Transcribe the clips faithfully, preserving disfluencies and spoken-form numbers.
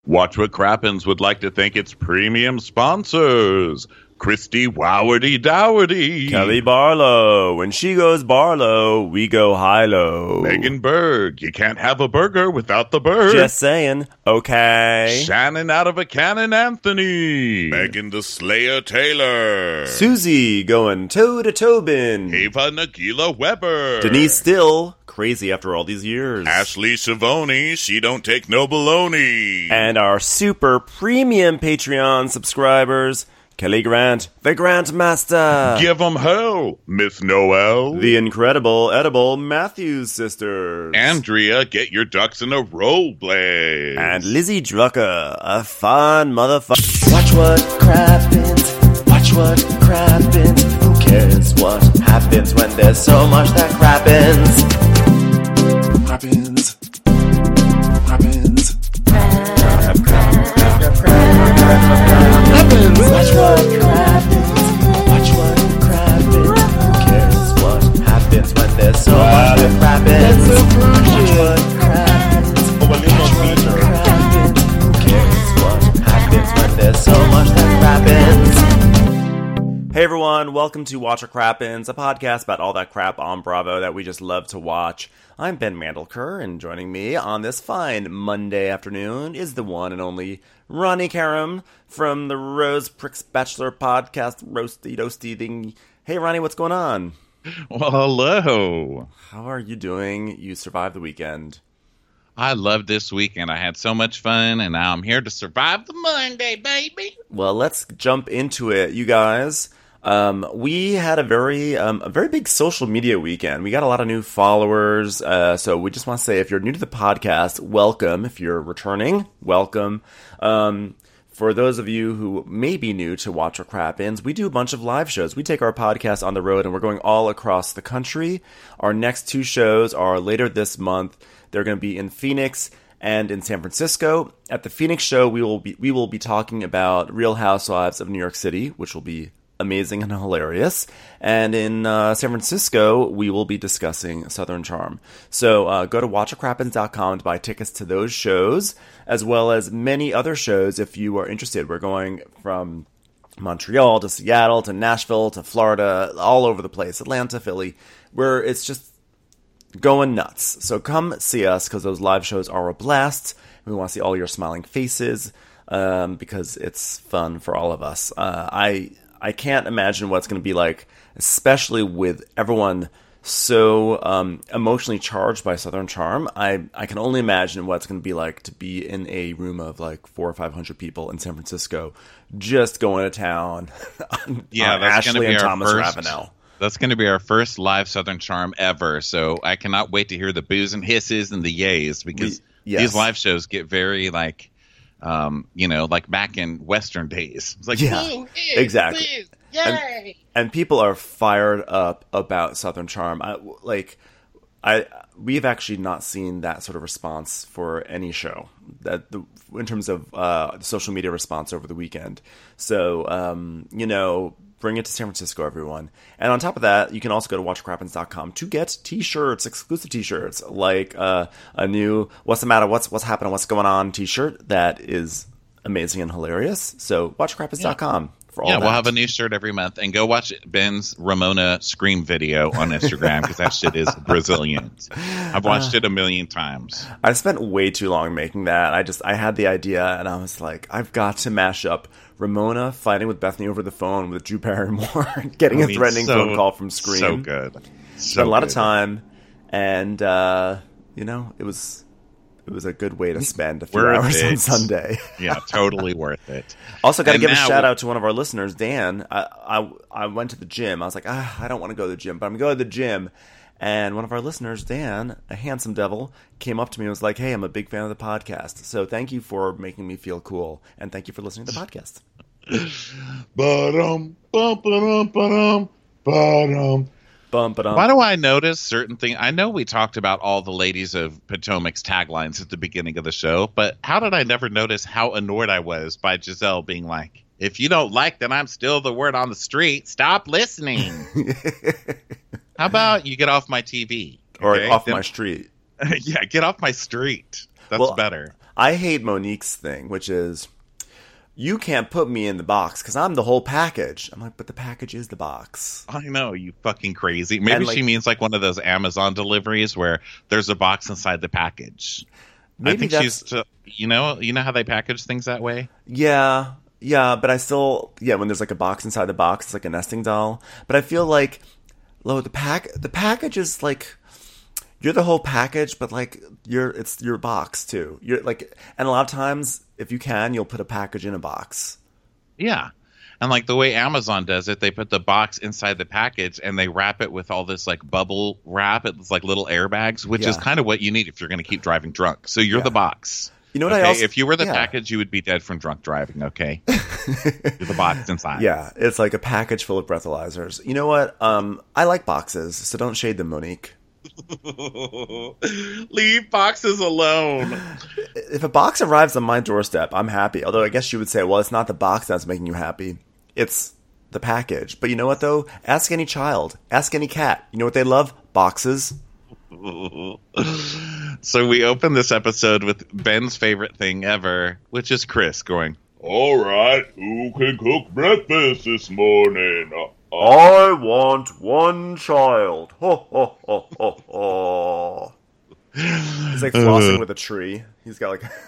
Watch What Crappens would like to thank its premium sponsors. Christy Wowardy Dowardy. Kelly Barlow. When she goes Barlow, we go high-low. Megan Berg. You can't have a burger without the bird. Just saying. Okay. Shannon out of a cannon Anthony. Megan the Slayer Taylor. Susie going toe to Tobin. Ava Nagila Weber. Denise Still. Crazy after all these years. Ashley Savoni. She don't take no baloney. And our super premium Patreon subscribers. Kelly Grant, the Grant Master. Give 'em hell, Miss Noel. The incredible, edible Matthews sisters. Andrea, get your ducks in a row, Blaze. And Lizzie Drucker, a fun motherfucker. Watch what crappens, watch what crappens. Who cares what happens when there's so much that crappens? Crappens, crappens. Watch what crappens, watch what crappens. Who cares what happens when there's so much that crappens? Watch what crappens, watch what crappens. Who cares what happens when there's so much that crappens? Hey everyone, welcome to Watch What Crappens, a podcast about all that crap on Bravo that we just love to watch. I'm Ben Mandelker, and joining me on this fine Monday afternoon is the one and only Ronnie Karam from the Rose Pricks Bachelor podcast, Roasty Toasty thing. Hey Ronnie, what's going on? Well, hello. How are you doing? You survived the weekend. I loved this weekend. I had so much fun, and now I'm here to survive the Monday, baby. Well, let's jump into it, you guys. Um, we had a very, um, a very big social media weekend. We got a lot of new followers. Uh, so we just want to say, if you're new to the podcast, welcome. If you're returning, welcome. Um, for those of you who may be new to Watch What Crappens, we do a bunch of live shows. We take our podcast on the road, and we're going all across the country. Our next two shows are later this month. They're going to be in Phoenix and in San Francisco. At the Phoenix show, we will be, we will be talking about Real Housewives of New York City, which will be amazing and hilarious. And in uh, San Francisco, we will be discussing Southern Charm. So uh, go to watch what crappens dot com to buy tickets to those shows, as well as many other shows if you are interested. We're going from Montreal to Seattle to Nashville to Florida, all over the place, Atlanta, Philly, where it's just going nuts. So come see us, because those live shows are a blast. We want to see all your smiling faces, um, because it's fun for all of us. Uh, I... I can't imagine what it's going to be like, especially with everyone so um, emotionally charged by Southern Charm. I, I can only imagine what it's going to be like to be in a room of like four or five hundred people in San Francisco, just going to town on, yeah, on that's Ashley be and our Thomas first, Ravenel. That's going to be our first live Southern Charm ever. So I cannot wait to hear the boos and hisses and the yays, because we, yes. these live shows get very like, Um, you know, like back in Western days. It's like, yeah, boo, ew, exactly. please, yay! And, and people are fired up about Southern Charm. I, like, I we've actually not seen that sort of response for any show that the, in terms of uh, social media response over the weekend. So, um, you know. Bring it to San Francisco, everyone. And on top of that, you can also go to watch what crappens dot com to get t-shirts, exclusive t-shirts, like uh, a new What's the Matter, What's What's Happening, What's Going On t-shirt that is amazing and hilarious. So watch what crappens dot com yeah. for all yeah, that. We'll have a new shirt every month. And go watch Ben's Ramona Scream video on Instagram, because that shit is brilliant. I've watched uh, it a million times. I spent way too long making that. I just I had the idea, and I was like, I've got to mash up Ramona fighting with Bethany over the phone with Drew Barrymore, getting I mean, a threatening so, phone call from Scream. So good. So Spent a lot good. of time, and uh, you know, it was it was a good way to spend a few worth hours it. on Sunday. Yeah, totally worth it. Also, got to And give a now- shout out to one of our listeners, Dan. I, I I went to the gym. I was like, ah, I don't want to go to the gym, but I'm going to go to the gym. And one of our listeners, Dan, a handsome devil, came up to me and was like, hey, I'm a big fan of the podcast. So thank you for making me feel cool. And thank you for listening to the podcast. Ba-dum, ba-ba-dum, ba-dum, ba-dum. Bum, ba-dum. Why do I notice certain things? I know we talked about all the ladies of Potomac's taglines at the beginning of the show, but how did I never notice how annoyed I was by Giselle being like, if you don't like that I'm still the word on the street, stop listening. How about you get off my T V? Or okay? off then, my street. yeah, get off my street. That's well, better. I hate Monique's thing, which is, you can't put me in the box because I'm the whole package. I'm like, but the package is the box. I know, you fucking crazy. Maybe like, she means like one of those Amazon deliveries where there's a box inside the package. Maybe I think that's, she's, to, you know, you know how they package things that way? Yeah, yeah, but I still, yeah, when there's like a box inside the box, it's like a nesting doll. But I feel like, Lo, the pack, the package is like, you're the whole package, but like you're, it's your box too. You're like, and a lot of times, if you can, you'll put a package in a box. Yeah. And like the way Amazon does it, they put the box inside the package and they wrap it with all this like bubble wrap. It's like little airbags, which Yeah. is kind of what you need if you're going to keep driving drunk. So you're Yeah. the box. You know what okay? I also, If you were the yeah. package, you would be dead from drunk driving, okay? You're the box inside. Yeah, it's like a package full of breathalyzers. You know what? Um, I like boxes, so don't shade them, Monique. Leave boxes alone. If a box arrives on my doorstep, I'm happy. Although I guess you would say, well, it's not the box that's making you happy. It's the package. But you know what, though? Ask any child. Ask any cat. You know what they love? Boxes. So we open this episode with Ben's favorite thing ever, which is Chris going, All right, who can cook breakfast this morning? Uh, uh, I want one child. Ho, ho, ho, ho, ho. He's like flossing with a tree. He's got like...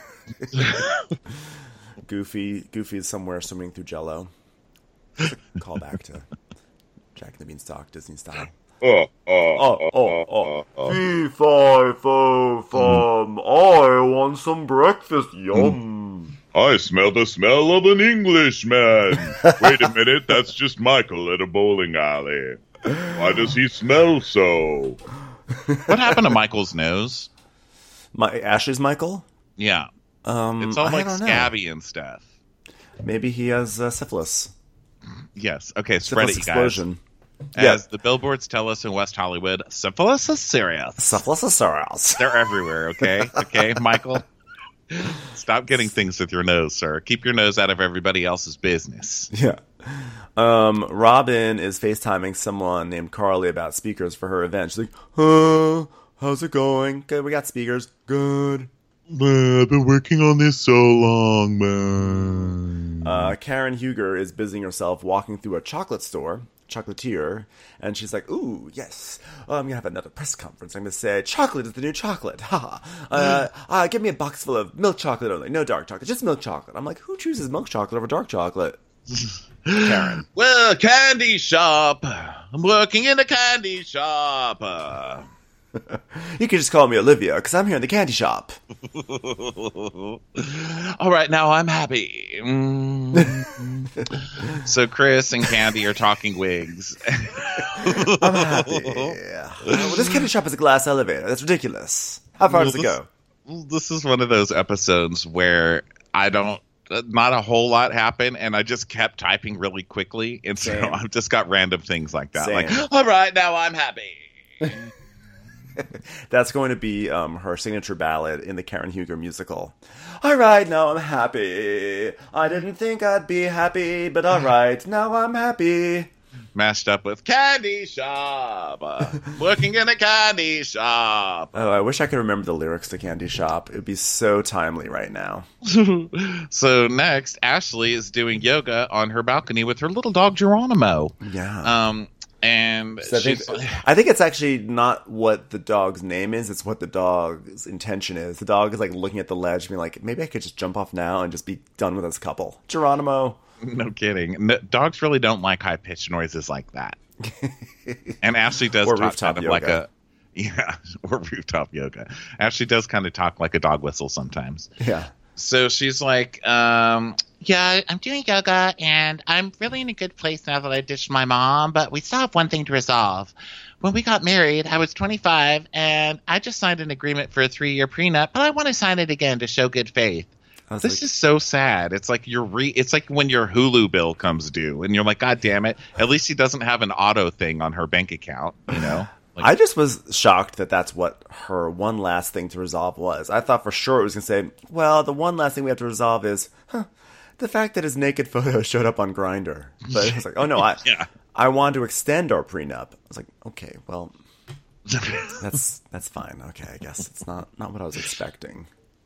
Goofy. Goofy is somewhere swimming through Jell-O. It's a callback to Jack and the Beanstalk, Disney style. uh, uh, Oh, oh, oh. uh, uh, Fee, fi, fo, fum. I want some breakfast. Yum. I smell the smell of an Englishman. Wait a minute, that's just Michael at a bowling alley. Why does he smell so? what happened to Michael's nose? My Ashley's Michael? Yeah. Um, It's all I like don't know. scabby and stuff. Maybe he has uh, syphilis. Yes. Okay, spread Syphilis it, you guys. explosion. As Yeah. the billboards tell us in West Hollywood, syphilis is serious. Syphilisosaurus. They're everywhere, okay? Okay, Michael? Stop getting things with your nose, sir. Keep your nose out of everybody else's business. Yeah. Um, Robin is FaceTiming someone named Carly about speakers for her event. She's like, huh, how's it going? Good, we got speakers. Good. Man, I've been working on this so long, man. Uh, Karen Huger is busying herself walking through a chocolate store, chocolatier, and she's like, ooh, yes, oh, I'm going to have another press conference. I'm going to say, chocolate is the new chocolate. Ha uh, uh, give me a box full of milk chocolate only. No dark chocolate, just milk chocolate. I'm like, who chooses milk chocolate over dark chocolate? Karen. Well, candy shop. I'm working in a candy shop. Uh, You can just call me Olivia, because I'm here in the candy shop. all right, now I'm happy. Mm. So Chris and Candy are talking wigs. I'm happy. Uh, well, this candy shop is a glass elevator. That's ridiculous. How far does it go? This is one of those episodes where I don't, not a whole lot happened, and I just kept typing really quickly, and so Same. I've just got random things like that. Same. Like, all right, now I'm happy. That's going to be um, her signature ballad in the Karen Huger musical. All right, now I'm happy. I didn't think I'd be happy, but all right, now I'm happy. Mashed up with candy shop. Uh, working in a candy shop. Oh, I wish I could remember the lyrics to Candy Shop. It would be so timely right now. So next, Ashley is doing yoga on her balcony with her little dog Geronimo. Yeah. Um, and So I, think, she's I think it's actually not what the dog's name is, it's what the dog's intention is. The dog is like looking at the ledge being like, maybe I could just jump off now and just be done with this couple. Geronimo. no kidding. No, dogs really don't like high pitched noises like that. And Ashley does Or talk rooftop kind of like yoga. a yeah, or rooftop yoga. Ashley does kind of talk like a dog whistle sometimes. Yeah. So she's like, um, yeah, I'm doing yoga, and I'm really in a good place now that I ditched my mom, but we still have one thing to resolve. When we got married, I was twenty-five, and I just signed an agreement for a three-year prenup, but I want to sign it again to show good faith. I was This like, is so sad. It's like you're re- It's like when your Hulu bill comes due, and you're like, God damn it! At least he doesn't have an auto thing on her bank account, you know. Like, I just was shocked that that's what her one last thing to resolve was. I thought for sure it was going to say, well, the one last thing we have to resolve is huh, the fact that his naked photo showed up on Grindr. But it was like, oh no, I Yeah. I wanted to extend our prenup. I was like, okay, well, that's that's fine. Okay, I guess it's not, not what I was expecting.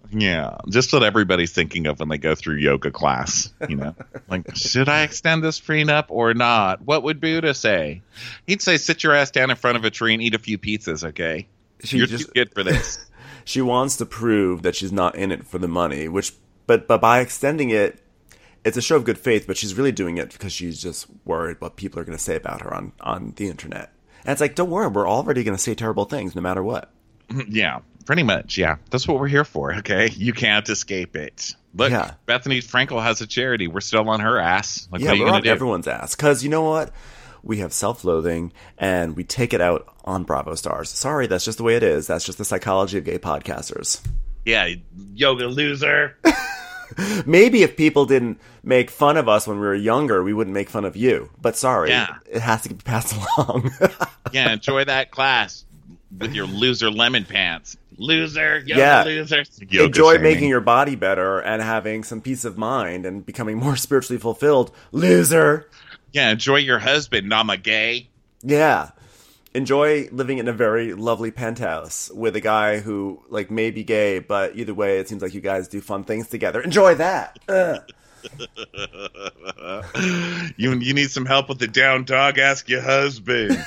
Yeah, just what everybody's thinking of when they go through yoga class. You know, like, should I extend this prenup or not? What would Buddha say? He'd say, sit your ass down in front of a tree and eat a few pizzas, okay? She You're just- too good for this. She wants to prove that she's not in it for the money, which, but but by extending it, it's a show of good faith. But she's really doing it because she's just worried what people are going to say about her on on the internet. And it's like, don't worry, we're already going to say terrible things no matter what. Yeah, pretty much. Yeah, that's what we're here for. Okay, you can't escape it. Look, Yeah. Bethany Frankel has a charity. We're still on her ass. Like, Yeah, what are you we're gonna on do? everyone's ass. Because you know what? We have self-loathing, and we take it out on Bravo stars. Sorry, that's just the way it is. That's just the psychology of gay podcasters. Yeah, yoga loser. Maybe if people didn't make fun of us when we were younger, we wouldn't make fun of you. But sorry, Yeah. it has to be passed along. Yeah, enjoy that class with your loser lemon pants. Loser, yoga Yeah. loser. Yoga Enjoy shaming. making your body better and having some peace of mind and becoming more spiritually fulfilled. Loser. Yeah, enjoy your husband, not my gay. Yeah. Enjoy living in a very lovely penthouse with a guy who, like, may be gay, but either way, it seems like you guys do fun things together. Enjoy that. Ugh. You you need some help with the down dog? Ask your husband.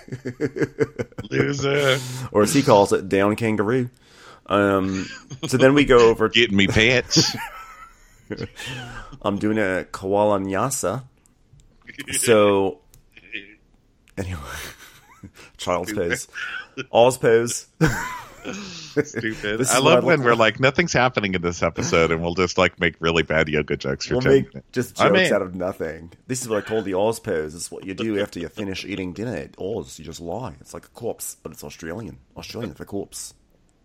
Loser. Or as he calls it, down kangaroo. Um, so then we go over. Getting me pants. I'm doing a koala nyasa. So, anyway, child's pose. All's pose. Stupid. This is I what I love when look we're like. like, nothing's happening in this episode, and we'll just like make really bad yoga jokes for We'll ten make minutes. just I jokes mean- out of nothing. This is what I call the Oz pose. It's what you do after you finish eating dinner at Oz. You just lie. It's like a corpse, but it's Australian. Australian for corpse.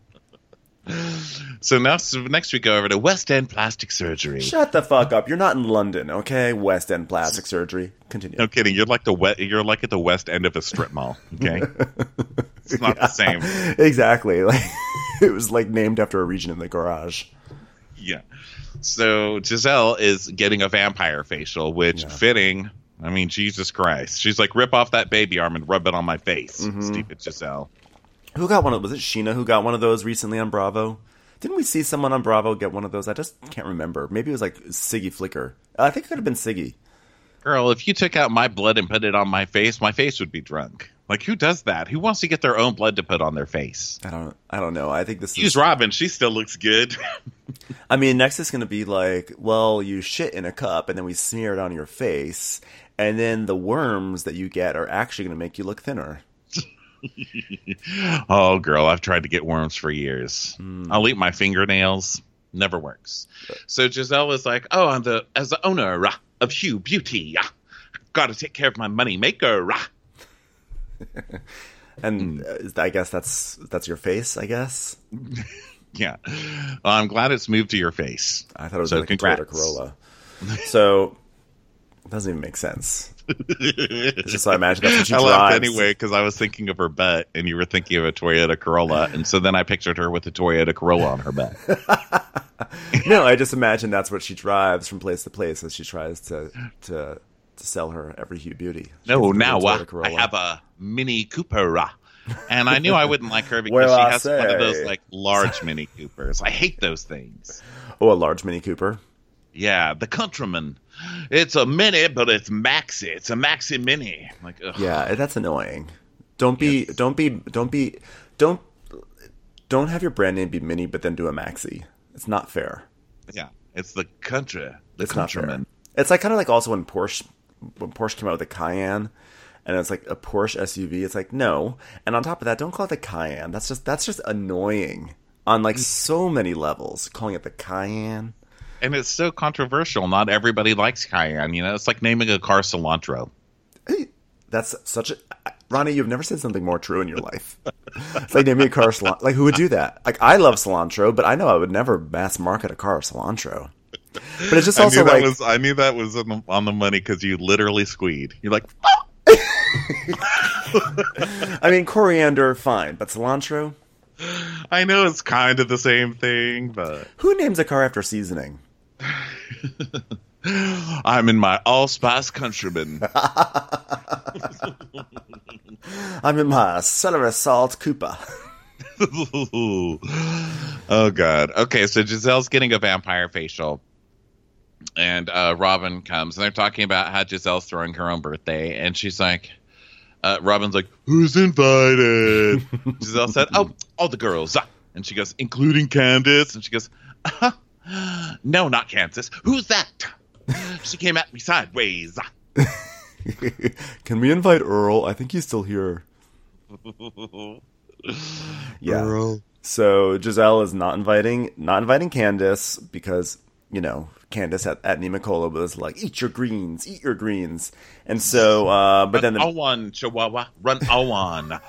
So now, so next we go over to West End Plastic Surgery. Shut the fuck up. You're not in London, okay? West End plastic surgery. Continue. No kidding. You're like the we- You're like at the west end of a strip mall. Okay, it's not the same. Exactly. Like it was like named after a region in the garage. Yeah. So Giselle is getting a vampire facial, which Yeah. fitting. I mean, Jesus Christ. She's like, rip off that baby arm and rub it on my face. Mm-hmm. Stupid Giselle. Who got one of was it Sheena who got one of those recently on Bravo? Didn't we see someone on Bravo get one of those? I just can't remember. Maybe it was like Siggy Flicker. I think it could have been Siggy. Girl, if you took out my blood and put it on my face, my face would be drunk. Like, who does that? Who wants to get their own blood to put on their face? I don't I don't know. I think this Use is Robin. She still looks good. I mean, next is going to be like, well, you shit in a cup and then we smear it on your face, and then the worms that you get are actually going to make you look thinner. Oh, girl, I've tried to get worms for years. I'll eat my fingernails. Never works. So Giselle is like, oh, I'm the as the owner uh, of Hue Beauty, uh, got to take care of my money maker. Uh. And uh, I guess that's that's your face, I guess. Yeah. Well, I'm glad it's moved to your face. I thought it was So like a Toyota congrats. Corolla. So it doesn't even make sense. It's just so I imagine that's what she I drives. laughed anyway because I was thinking of her butt, and you were thinking of a Toyota Corolla, and so then I pictured her with a Toyota Corolla on her butt. No, I just imagine that's what she drives from place to place as she tries to to to sell her every Hue Beauty. She No, has a now Toyota uh, Corolla. I have a Mini Cooper, uh, and I knew I wouldn't like her because Well, she I has one of those say. like large Mini Coopers. I hate those things. Oh, a large Mini Cooper. Yeah, the Countryman. It's a Mini, but it's Maxi. It's a Maxi Mini. Like, ugh. Yeah, that's annoying. Don't be, Yes. don't be, don't be, don't, don't have your brand name be Mini, but then do a Maxi. It's not fair. yeah, it's the Country. The It's not fair. Countryman. It's like kind of like also when Porsche, when Porsche came out with the Cayenne, and it's like a Porsche S U V. It's like no, and on top of that, don't call it the Cayenne. That's just that's just annoying on like so many levels. Calling it the Cayenne. And it's so controversial. Not everybody likes Cayenne. You know, it's like naming a car cilantro. That's such a Ronnie. You've never said something more true in your life. It's like naming a car cilantro. Like who would do that? Like I love cilantro, but I know I would never mass market a car of cilantro. But it's just I also knew that like was I knew that was on the, on the money because you literally squeed. You're like, I mean coriander, fine, but cilantro. I know it's kind of the same thing, but Who names a car after seasoning? I'm in my allspice Countryman. I'm in my celery salt Cooper. Oh, God. Okay, so Giselle's getting a vampire facial. And uh, Robin comes, and they're talking about how Giselle's throwing her own birthday. And she's like, uh, Robin's like, who's invited? Giselle said, oh, all the girls. And she goes, including Candace? And she goes, uh, no, not Kansas. Who's that? She came at me sideways. Can we invite Earl? I think he's still here. Yeah. Earl. So Giselle is not inviting, not inviting Candace because, you know, Candace at, at Nemacola was like, eat your greens, eat your greens. And so, uh, but run then the, on, Chihuahua, run on.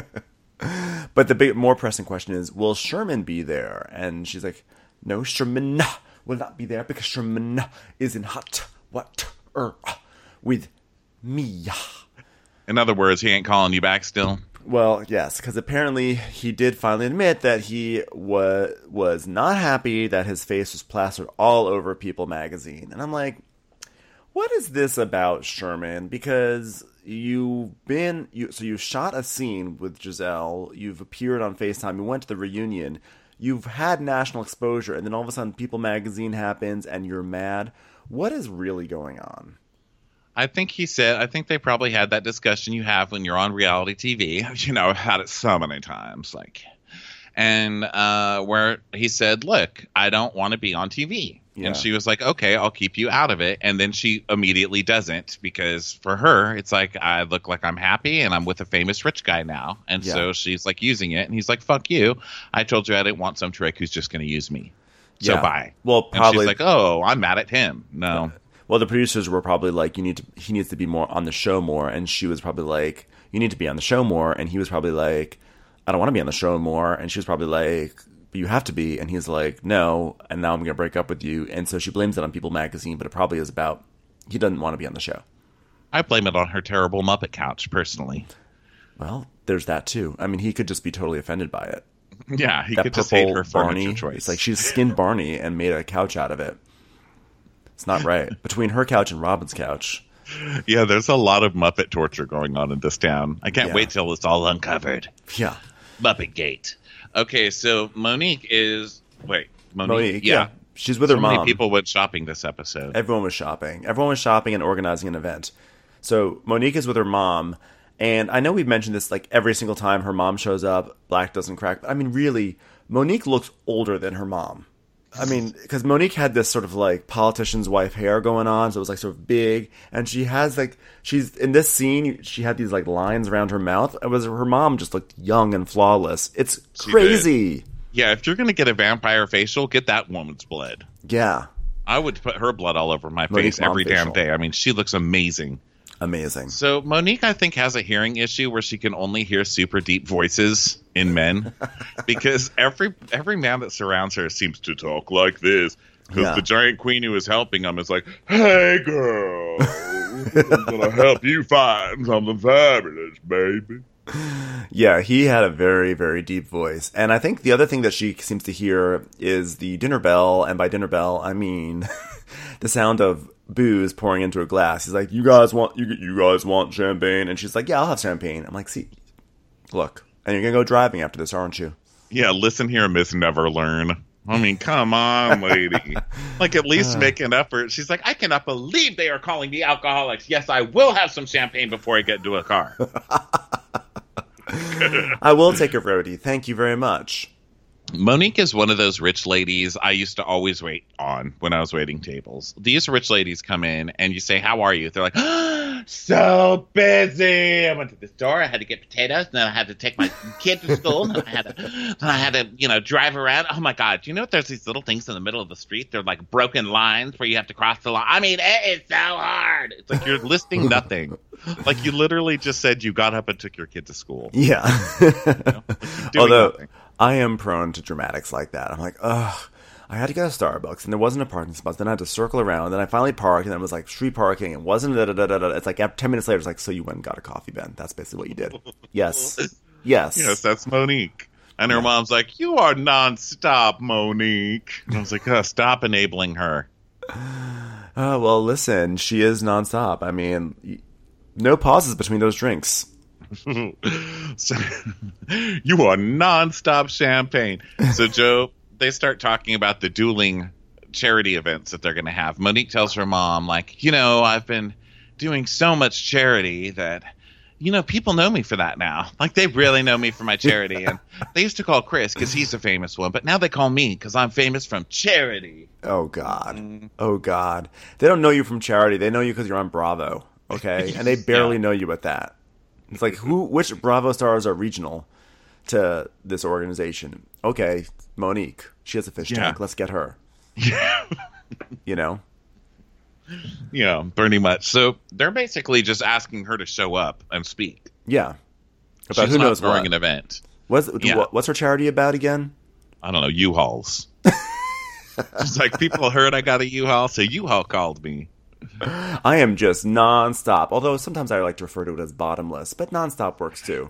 But the big, more pressing question is, will Sherman be there? And she's like, no, Sherman will not be there because Sherman is in hot water with me. In other words, he ain't calling you back still? Well, yes, because apparently he did finally admit that he wa- was not happy that his face was plastered all over People magazine. And I'm like, what is this about, Sherman? Because you've been, you, so you shot a scene with Giselle, you've appeared on FaceTime, you went to the reunion, you've had national exposure, and then all of a sudden People magazine happens and you're mad. What is really going on? I think he said, I think they probably had that discussion you have when you're on reality T V. You know, I've had it so many times. Like, and uh, where he said, look, I don't want to be on T V. Yeah. And she was like, okay, I'll keep you out of it. And then she immediately doesn't, because for her, it's like, I look like I'm happy and I'm with a famous rich guy now. And yeah. so she's like using it. And he's like, fuck you. I told you I didn't want some trick who's just going to use me. So yeah. bye. Well, probably. And she's like, oh, I'm mad at him. No. Well, the producers were probably like, "You need to. He needs to be more on the show more," and she was probably like, "You need to be on the show more," and he was probably like, "I don't want to be on the show more," and she was probably like, "But you have to be," and he's like, "No," and now I'm going to break up with you, and so she blames it on People magazine, but it probably is about he doesn't want to be on the show. I blame it on her terrible Muppet couch, personally. Well, there's that too. I mean, he could just be totally offended by it. Yeah, he that could just hate her Barney, furniture choice. It's like she's skinned Barney and made a couch out of it. It's not right. Between her couch and Robin's couch. Yeah, there's a lot of Muppet torture going on in this town. I can't yeah. wait till it's all uncovered. Yeah. Muppet Gate. Okay, so Monique is... Wait, Monique? Monique yeah. yeah. She's with so her mom. Many people went shopping this episode. Everyone was shopping. Everyone was shopping and organizing an event. So Monique is with her mom, and I know we've mentioned this like every single time her mom shows up, Black doesn't crack. But I mean, really, Monique looks older than her mom. I mean, because Monique had this sort of like politician's wife hair going on, so it was like sort of big, and she has like she's in this scene. She had these like lines around her mouth. It was her mom just looked young and flawless. It's she crazy. Did. Yeah, if you're gonna get a vampire facial, get that woman's blood. Yeah, I would put her blood all over my Monique's face every facial. damn day. I mean, she looks amazing. Amazing. So Monique, I think, has a hearing issue where she can only hear super deep voices in men, because every every man that surrounds her seems to talk like this. Because Yeah. the giant queen who is helping him is like, "Hey, girl, I'm gonna help you find something fabulous, baby." Yeah, he had a very, very deep voice. And I think the other thing that she seems to hear is the dinner bell. And by dinner bell, I mean the sound of booze pouring into a glass. He's like, you guys want you, you guys want champagne? And she's like, yeah, I'll have champagne. I'm like, see, look, and you're going to go driving after this, aren't you? Yeah, listen here, Miss Never Learn. I mean, come on, lady. Like, at least make an effort. She's like, I cannot believe they are calling me alcoholics. Yes, I will have some champagne before I get into a car. I will take a roadie. Thank you very much. Monique is one of those rich ladies I used to always wait on when I was waiting tables. These rich ladies come in and you say, how are you? They're like, oh, so busy. I went to the store. I had to get potatoes. And then I had to take my kid to school. And then I had to, then I had to, you know, drive around. Oh, my God. Do you know what? There's these little things in the middle of the street. They're like broken lines where you have to cross the line. I mean, it is so hard. It's like you're listing nothing. Like you literally just said you got up and took your kid to school. Yeah. You know? Like Although nothing. I am prone to dramatics like that. I'm like, ugh, I had to go to Starbucks and there wasn't a parking spot. Then I had to circle around. Then I finally parked and then it was like street parking. It wasn't da da da da da. It's like ten minutes later, it's like, so you went and got a coffee, Ben. That's basically what you did. Yes. Yes. Yes, that's Monique. And her mom's like, you are nonstop, Monique. And I was like, oh, stop enabling her. Uh, well, listen, she is nonstop. I mean, y- no pauses between those drinks. So, you are nonstop champagne. So Joe they start talking about the dueling charity events that they're going to have. Monique tells her mom, like, you know, I've been doing so much charity that, you know, people know me for that now. Like, they really know me for my charity. And they used to call Chris because he's a famous one, but now they call me because I'm famous from charity. Oh, God. Oh, God. They don't know you from charity. They know you because you're on Bravo, okay? And they barely Yeah. know you at that. It's like, who? Which Bravo stars are regional to this organization? Okay, Monique. She has a fish Yeah. tank. Let's get her. Yeah. You know? Yeah, pretty much. So they're basically just asking her to show up and speak. Yeah. About She's who not knows throwing what. an event. What's, Yeah. what- what's her charity about again? I don't know, U-Hauls. She's like, people heard I got a U-Haul, so U-Haul called me. I am just nonstop. Although sometimes I like to refer to it as bottomless, but nonstop works too.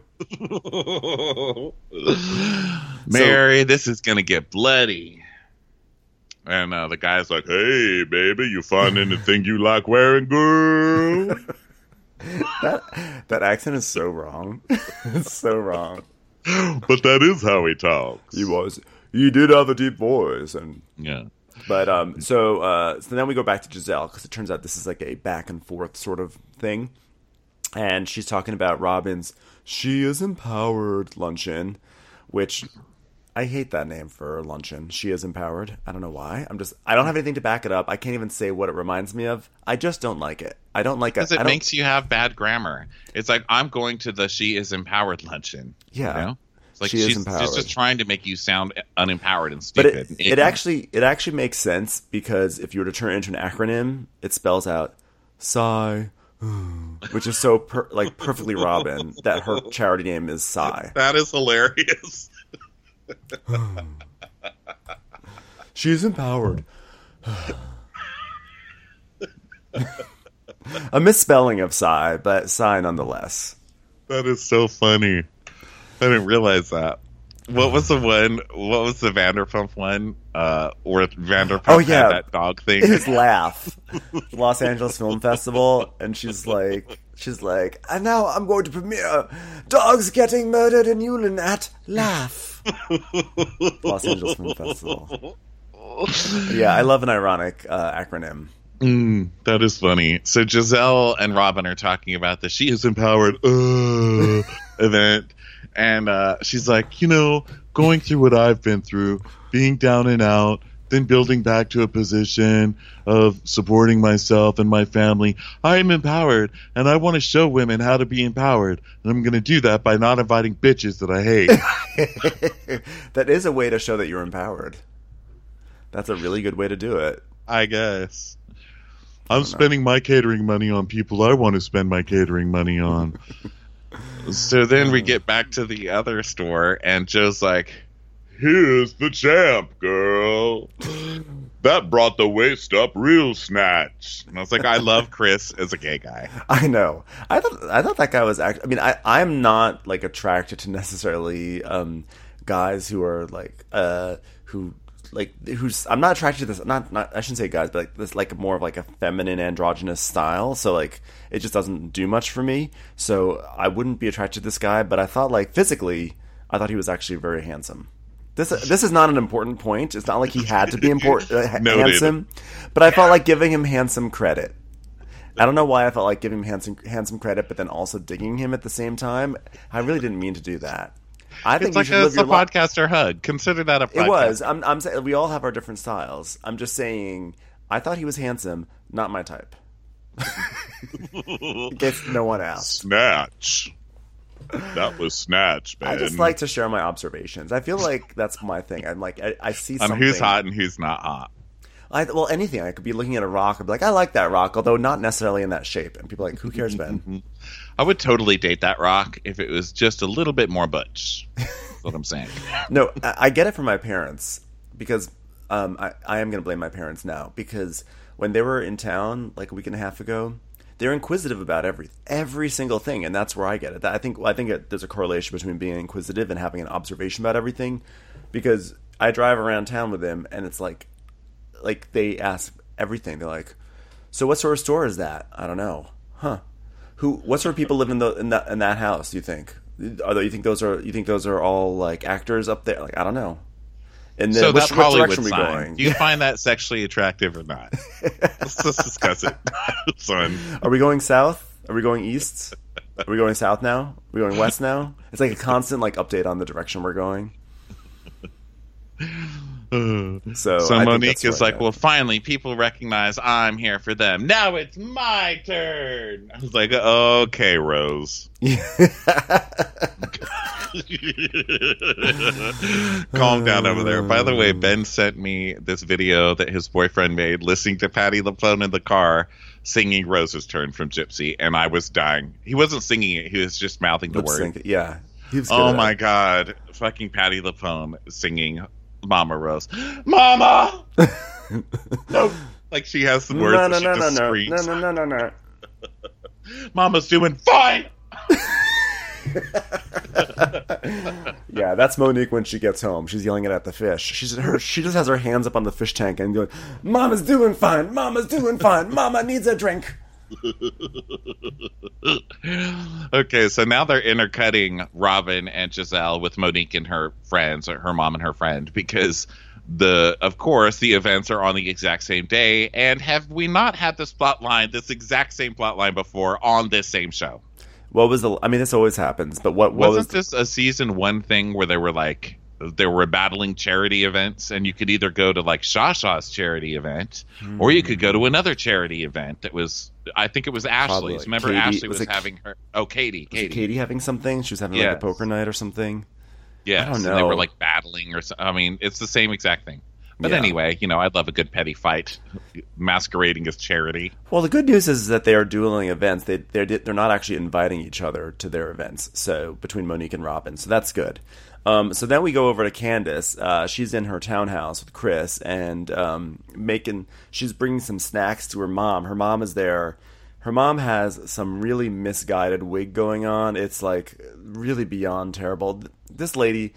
Mary, this is going to get bloody. And uh, the guy's like, hey, baby, you find anything you like wearing, girl? That that accent is so wrong. It's so wrong. But that is how he talks. He was. He did have a deep voice, and Yeah. but um. So uh. So then we go back to Giselle because it turns out this is like a back and forth sort of thing, and she's talking about Robin's "She is Empowered" luncheon, which I hate that name for a luncheon. She is empowered. I don't know why. I'm just. I don't have anything to back it up. I can't even say what it reminds me of. I just don't like it. I don't like it. Because it I don't, makes you have bad grammar. It's like, I'm going to the She is Empowered luncheon. Yeah. You know? It's like She is she's, empowered. she's just trying to make you sound unempowered and But stupid. it, and it ignorant. actually it actually makes sense because if you were to turn it into an acronym, it spells out sigh, which is so per, like perfectly Robin that her charity name is Sigh. That is hilarious. She's empowered. A misspelling of sigh, but sigh nonetheless. That is so funny. I didn't realize that. What was the one? What was the Vanderpump one? Uh, where Vanderpump Oh, yeah. had that dog thing? His laugh. Los Angeles Film Festival, and she's like, she's like, and now I'm going to premiere Dogs Getting Murdered in Yulin at Laugh. Los Angeles Film Festival. Yeah, I love an ironic uh, acronym. Mm, that is funny. So Giselle and Robin are talking about the She is Empowered uh, event. And uh, she's like, you know, going through what I've been through, being down and out, then building back to a position of supporting myself and my family. I am empowered, and I want to show women how to be empowered. And I'm going to do that by not inviting bitches that I hate. That is a way to show that you're empowered. That's a really good way to do it. I guess. I'm spending my catering money on people I want to spend my catering money on. So then we get back to the other store, and Joe's like, Here's the champ, girl. That brought the waist up real snatch. and I was like, I love Chris as a gay guy. I know. I thought I thought that guy was actually. I mean, I I'm not like attracted to necessarily um, guys who are like uh, who like who's. I'm not attracted to this. Not not. I shouldn't say guys, but like this like more of like a feminine androgynous style. So like it just doesn't do much for me. So I wouldn't be attracted to this guy. But I thought like physically, I thought he was actually very handsome. This this is not an important point. It's not like he had to be important uh, Noted. handsome, but I felt like giving him handsome credit. I don't know why I felt like giving him handsome handsome credit, but then also digging him at the same time. I really didn't mean to do that. I think It's you like should a, live it's your a life. podcaster hug. Consider that a podcast. It was. I'm. I'm saying we all have our different styles. I'm just saying. I thought he was handsome, not my type. In case no one asked. Snatch. That was snatch, man. I just like to share my observations. I feel like that's my thing. I'm like I, I see On something. who's hot and who's not hot. I, well, anything. I could be looking at a rock and be like, I like that rock, although not necessarily in that shape. And people are like, who cares, Ben? I would totally date that rock if it was just a little bit more butch. That's what I'm saying. No, I, I get it from my parents because um, I, I am going to blame my parents now because when they were in town like a week and a half ago, they're inquisitive about every every single thing, and that's where I get it. I think I think it, there's a correlation between being inquisitive and having an observation about everything, because I drive around town with them, and it's like, like they ask everything. They're like, "So what sort of store is that?" I don't know, huh? Who? What sort of people live in the in that in that house? Do you think? Are they, you think those are you think those are all like actors up there? Like I don't know. And then So which, that's which Hollywood direction are we sign. going? Do you find that sexually attractive or not? let's, let's discuss it, son. Are we going south? Are we going east? Are we going south now? Are we going west now? It's like a constant like update on the direction we're going. So, So I think Monique that's is right, like, yeah. well, finally, people recognize I'm here for them. Now it's my turn. I was like, okay, Rose. Calm down over there. By the way, Ben sent me this video that his boyfriend made listening to Patti LuPone in the car singing Rose's Turn from Gypsy, and I was dying. He wasn't singing it. He was just mouthing the Lip word. sync. Yeah. He was good Oh at my it. God. Fucking Patti LuPone singing Mama Rose. Mama! No. Like she has the words No, that no, she no, no, just no, screams. no, no, no, no, no. Mama's doing fine! Yeah, that's Monique when she gets home. She's yelling it at the fish. She's her. She just has her hands up on the fish tank and going, "Mama's doing fine. Mama's doing fine. Mama needs a drink." Okay, so now they're intercutting Robin and Giselle with Monique and her friends, or her mom and her friend, because the, of course, the events are on the exact same day. And have we not had this plot line, this exact same plot line before on this same show? What was the? I mean, this always happens. But what? What Wasn't was? this a season one thing where they were like, there were battling charity events, and you could either go to like Shasha's charity event, Hmm. or you could go to another charity event that was, I think it was Probably. Ashley's. Remember, Katie- Ashley was was it- having her. Oh, Katie, Was it Katie, Katie having something? She was having like Yes. a poker night or something. Yes, I don't and they know. were like battling or something. I mean, it's the same exact thing. But Yeah. anyway, you know, I love a good petty fight, masquerading as charity. Well, the good news is that they are dueling events. They they're they're not actually inviting each other to their events. So between Monique and Robin, so that's good. Um, so then we go over to Candace. Uh, she's in her townhouse with Chris and um, making. She's bringing some snacks to her mom. Her mom is there. Her mom has some really misguided wig going on. It's like really beyond terrible. This lady,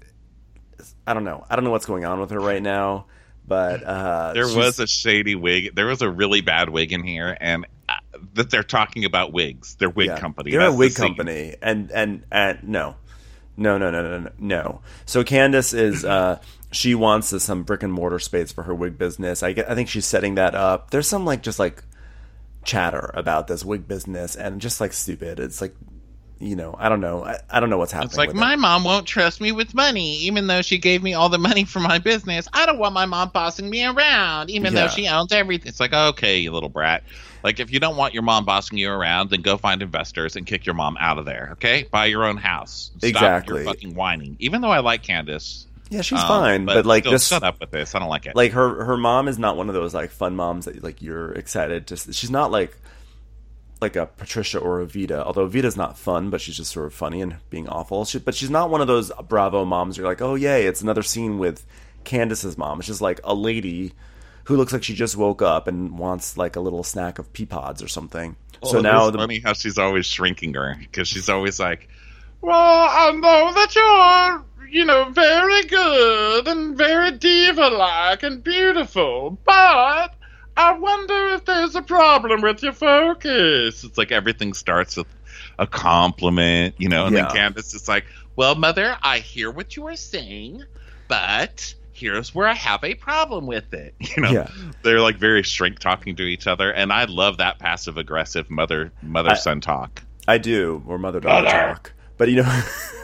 I don't know. I don't know what's going on with her right now. But uh, There she's- was a shady wig. There was a really bad wig in here, and uh, that they're talking about wigs. They're wig company. They're That's a wig the scene. company, and and and no, no, no, no, no, no, no. So Candace is uh, she wants uh, some brick and mortar space for her wig business. I get, I think she's setting that up. There's some like just like chatter about this wig business, and just like stupid. It's like, you know, I don't know. I, I don't know what's happening. It's like, with my it. mom won't trust me with money, even though she gave me all the money for my business. I don't want my mom bossing me around, even Yeah. though she owns everything. It's like, okay, you little brat. Like, if you don't want your mom bossing you around, then go find investors and kick your mom out of there, okay? Buy your own house. Stop Exactly. your fucking whining. Even though I like Candace. Yeah, she's um, fine, but, like still, this. shut up with this. I don't like it. Like her her mom is not one of those like fun moms that like you're excited to. She's not like like a Patricia or a Vita. Although Vita's not fun, but she's just sort of funny and being awful. She, but she's not one of those Bravo moms where you're like, oh yay, it's another scene with Candace's mom. It's just like a lady who looks like she just woke up and wants like a little snack of pea pods or something. Well, so now it's the, funny how she's always shrinking her, because she's always like, well, I know that you're, you know, very good and very diva-like and beautiful, but I wonder if there's a problem with your focus. It's like everything starts with a compliment, you know, and Yeah. then Candace is like, well, Mother, I hear what you are saying, but here's where I have a problem with it. You know, Yeah. they're like very shrink talking to each other, and I love that passive aggressive mother mother son talk. I do, or mother daughter talk. But you know,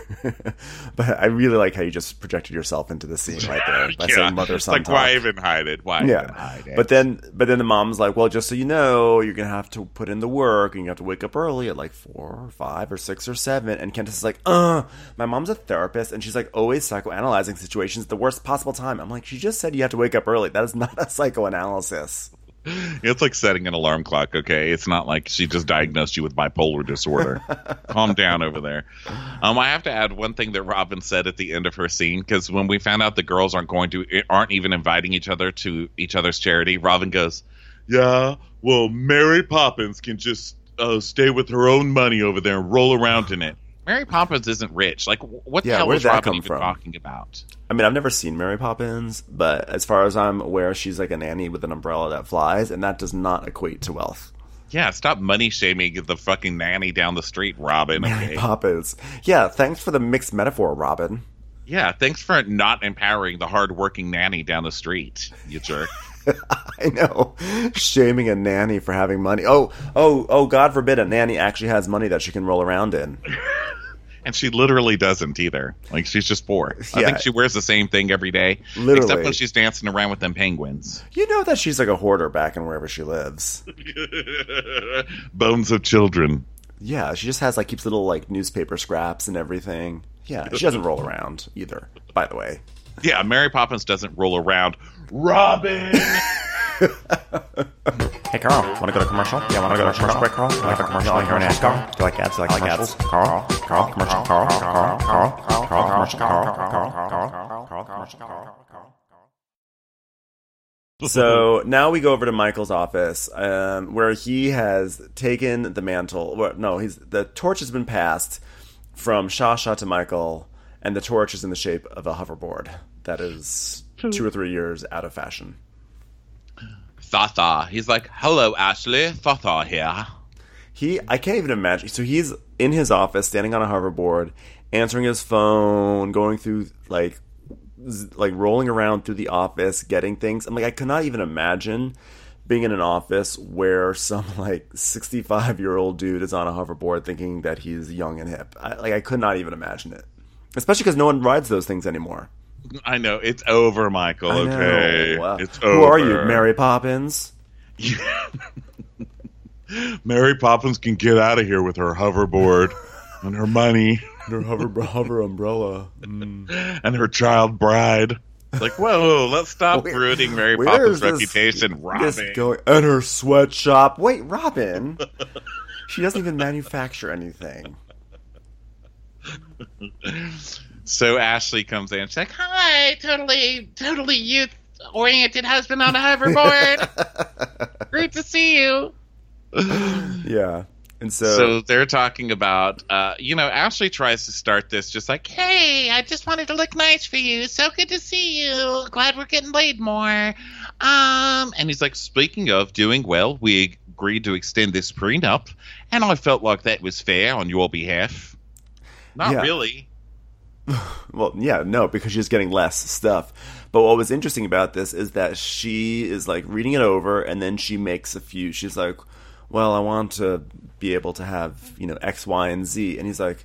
but I really like how you just projected yourself into the scene right there by saying mother it's son like, talk. why even hide it? Why even hide Yeah, it? but then, but then the mom's like, "Well, just so you know, you're gonna have to put in the work, and you have to wake up early at like four or five or six or seven." And Candace is like, "Uh, my mom's a therapist, and she's like always psychoanalyzing situations at the worst possible time." I'm like, "She just said you have to wake up early. That is not a psychoanalysis." It's like setting an alarm clock, okay? It's not like she just diagnosed you with bipolar disorder. Calm down over there. Um, I have to add one thing that Robin said at the end of her scene, because when we found out the girls aren't going to, aren't even inviting each other to each other's charity, Robin goes, yeah, well, Mary Poppins can just uh, stay with her own money over there and roll around in it. Mary Poppins isn't rich. Like, what the Yeah, hell where was did that Robin come even from? talking about? I mean, I've never seen Mary Poppins, but as far as I'm aware, she's like a nanny with an umbrella that flies, and that does not equate to wealth. Yeah, stop money shaming the fucking nanny down the street, Robin. Mary Okay? Poppins. Yeah, thanks for the mixed metaphor, Robin. Yeah, thanks for not empowering the hardworking nanny down the street, you jerk. I know. Shaming a nanny for having money. Oh, oh, oh, God forbid a nanny actually has money that she can roll around in. And she literally doesn't either. Like, she's just poor. I Yeah. think she wears the same thing every day. Literally. Except when she's dancing around with them penguins. You know that she's like a hoarder back in wherever she lives. Bones of children. Yeah, she just has like keeps little like newspaper scraps and everything. Yeah, she doesn't roll around either, by the way. Yeah, Mary Poppins doesn't roll around. Robin! Hey, Carl, want to go to commercial? Yeah, want to go to commercial break, Carl? You like a commercial on here in NASCAR? Do you like ads? Do you like commercials? Carl? Carl? Commercial? Carl? Carl? Carl? Carl? Carl? Commercial? Carl? Carl? Carl? Carl? Carl? Commercial? Carl? So now we go over to Michael's office, um, where he has taken the mantle. Well, no, he's the torch has been passed from Shasha to Michael, and the torch is in the shape of a hoverboard that is two or three years out of fashion. Thotha. He's like, hello, Ashley. Thotha here. He, I can't even imagine. So he's in his office, standing on a hoverboard, answering his phone, going through like, z- like rolling around through the office, getting things. I'm like, I could not even imagine being in an office where some like sixty-five year old dude is on a hoverboard, thinking that he's young and hip. I, like, I could not even imagine it, especially because no one rides those things anymore. I know. It's over, Michael. I Okay. know. Uh, It's Who over. are you, Mary Poppins? Mary Poppins can get out of here with her hoverboard and her money Her hover hover umbrella. Mm. and her child bride. Like, whoa, let's stop Where- ruining Mary where Poppins' is this- reputation, This Robin. going and her sweatshop. Wait, Robin. She doesn't even manufacture anything. So Ashley comes in. She's like, hi, totally, totally youth-oriented husband on a hoverboard. Great to see you. Yeah. And so, So they're talking about, uh, you know, Ashley tries to start this just like, hey, I just wanted to look nice for you. So good to see you. Glad we're getting laid more. Um, and he's like, speaking of doing well, we agreed to extend this prenup, and I felt like that was fair on your behalf. Not Yeah. really. well, yeah, no, because she's getting less stuff. But what was interesting about this is that she is like reading it over, and then she makes a few. She's like, well, I want to be able to have, you know, X, Y, and Z. And he's like,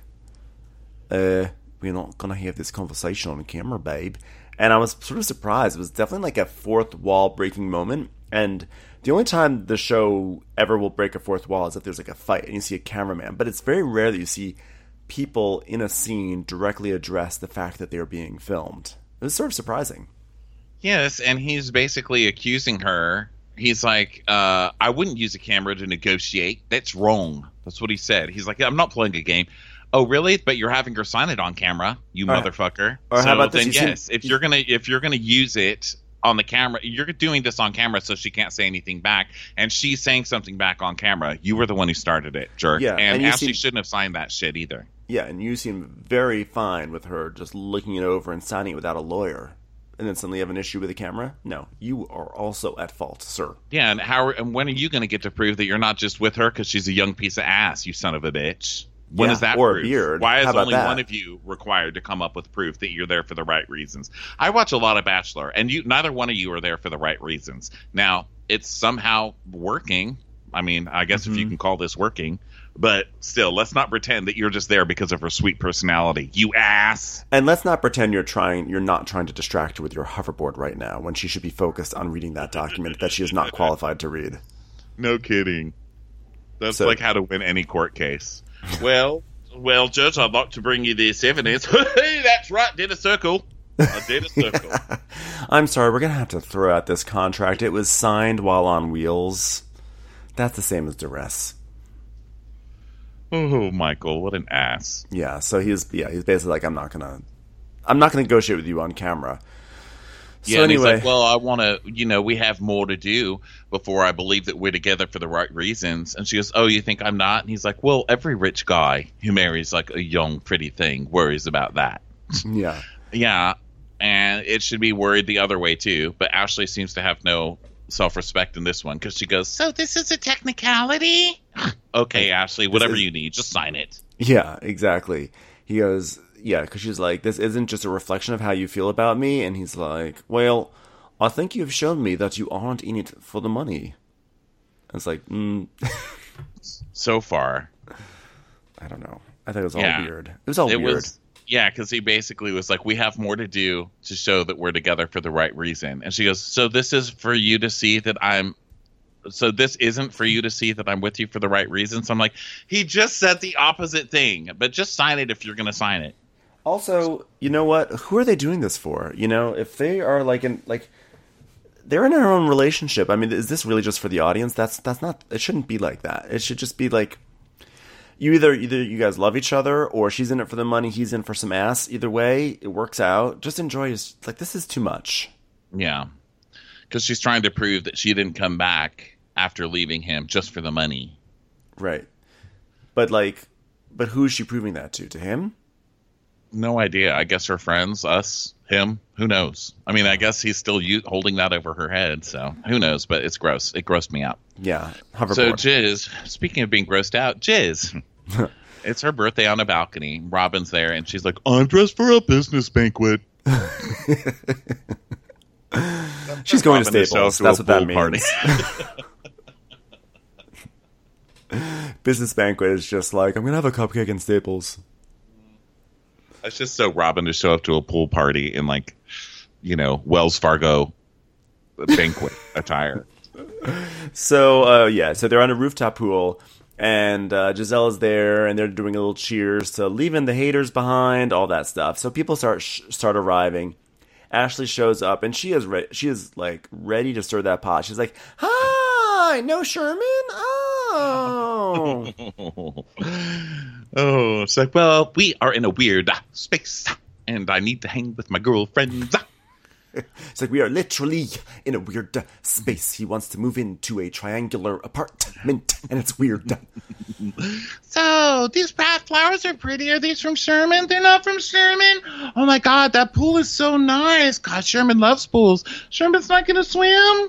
uh, we're not going to have this conversation on camera, babe. And I was sort of surprised. It was definitely like a fourth wall breaking moment. And the only time the show ever will break a fourth wall is if there's like a fight and you see a cameraman. But it's very rare that you see people in a scene directly address the fact that they're being filmed. It was sort of surprising. Yes, and he's basically accusing her. He's like, uh, I wouldn't use a camera to negotiate. That's wrong. That's what he said. He's like, I'm not playing a game. Oh, really? But you're having her sign it on camera, you Or- motherfucker. or how so about this? then, You seem- yes, if you're gonna if you're gonna use it on the camera, you're doing this on camera, so she can't say anything back, and she's saying something back on camera. You were the one who started it, jerk. Yeah, and, and you Ashley seem- shouldn't have signed that shit either. Yeah, and you seem very fine with her just looking it over and signing it without a lawyer. And then suddenly you have an issue with the camera? No, you are also at fault, sir. Yeah, and how? And when are you going to get to prove that you're not just with her because she's a young piece of ass, you son of a bitch? When Yeah, is that or a proof? beard. Why is How about only that? one of you required to come up with proof that you're there for the right reasons? I watch a lot of Bachelor, and you neither one of you are there for the right reasons. Now, it's somehow working. I mean, I guess Mm-hmm. if you can call this working. But still, let's not pretend that you're just there because of her sweet personality. You ass. And let's not pretend you're trying you're not trying to distract her with your hoverboard right now when she should be focused on reading that document that she is not qualified to read. No kidding. That's So- like how to win any court case. Well, well, Judge, I'd like to bring you this evidence. Hey, that's right. Did a circle. I did a circle. I'm sorry, we're going to have to throw out this contract. It was signed while on wheels. That's the same as duress. Oh, Michael, what an ass. Yeah, so he's yeah, he's basically like, I'm not gonna I'm not gonna negotiate with you on camera. So Yeah, and anyway, he's like, well, I want to, you know, we have more to do before I believe that we're together for the right reasons. And she goes, oh, you think I'm not? And he's like, well, every rich guy who marries like a young, pretty thing worries about that. yeah. Yeah, and it should be worried the other way, too. But Ashley seems to have no self-respect in this one because she goes, so this is a technicality? Okay, Ashley, whatever is- you need, just sign it. Yeah, exactly. He goes, yeah, because she's like, this isn't just a reflection of how you feel about me. And he's like, well, I think you've shown me that you aren't in it for the money. And it's like, mm. So far. I don't know. I think it was all Yeah. weird. It was all It weird. was, yeah, because he basically was like, we have more to do to show that we're together for the right reason. And she goes, so this is for you to see that I'm, so this isn't for you to see that I'm with you for the right reason. So I'm like, he just said the opposite thing, but just sign it if you're going to sign it. Also, you know what? Who are they doing this for? You know, if they are like in like they're in their own relationship. I mean, is this really just for the audience? That's that's not. It shouldn't be like that. It should just be like you either either you guys love each other, or she's in it for the money, he's in for some ass. Either way, it works out. Just enjoy. His, like this is too much. Yeah, because she's trying to prove that she didn't come back after leaving him just for the money. Right. But like, but who's she proving that to? To him? No idea. I guess her friends, us, him. Who knows? I mean, I guess he's still u- holding that over her head. So who knows? But it's gross. It grossed me out. Yeah. So Hoverboard. Jiz, speaking of being grossed out, Jiz, it's her birthday on a balcony. Robin's there, and she's like, I'm dressed for a business banquet. She's going Robin to to Staples. show up That's to what a that pool means. party. Business banquet is just like, I'm going to have a cupcake in Staples. It's just so Robin to show up to a pool party in, like, you know, Wells Fargo banquet attire. So, uh, yeah, so they're on a rooftop pool, and uh, Giselle is there, and they're doing a little cheers to leaving the haters behind, all that stuff. So people start sh- start arriving. Ashley shows up, and she is re- she is like ready to stir that pot. She's like, "Hi, no Sherman? Oh, Oh, it's like, well, we are in a weird uh, space, and I need to hang with my girlfriends. it's like we are literally in a weird uh, space. He wants to move into a triangular apartment, and it's weird." So, these pat flowers are pretty. Are these from Sherman? They're not from Sherman? Oh my god, that pool is so nice. God, Sherman loves pools. Sherman's not going to swim?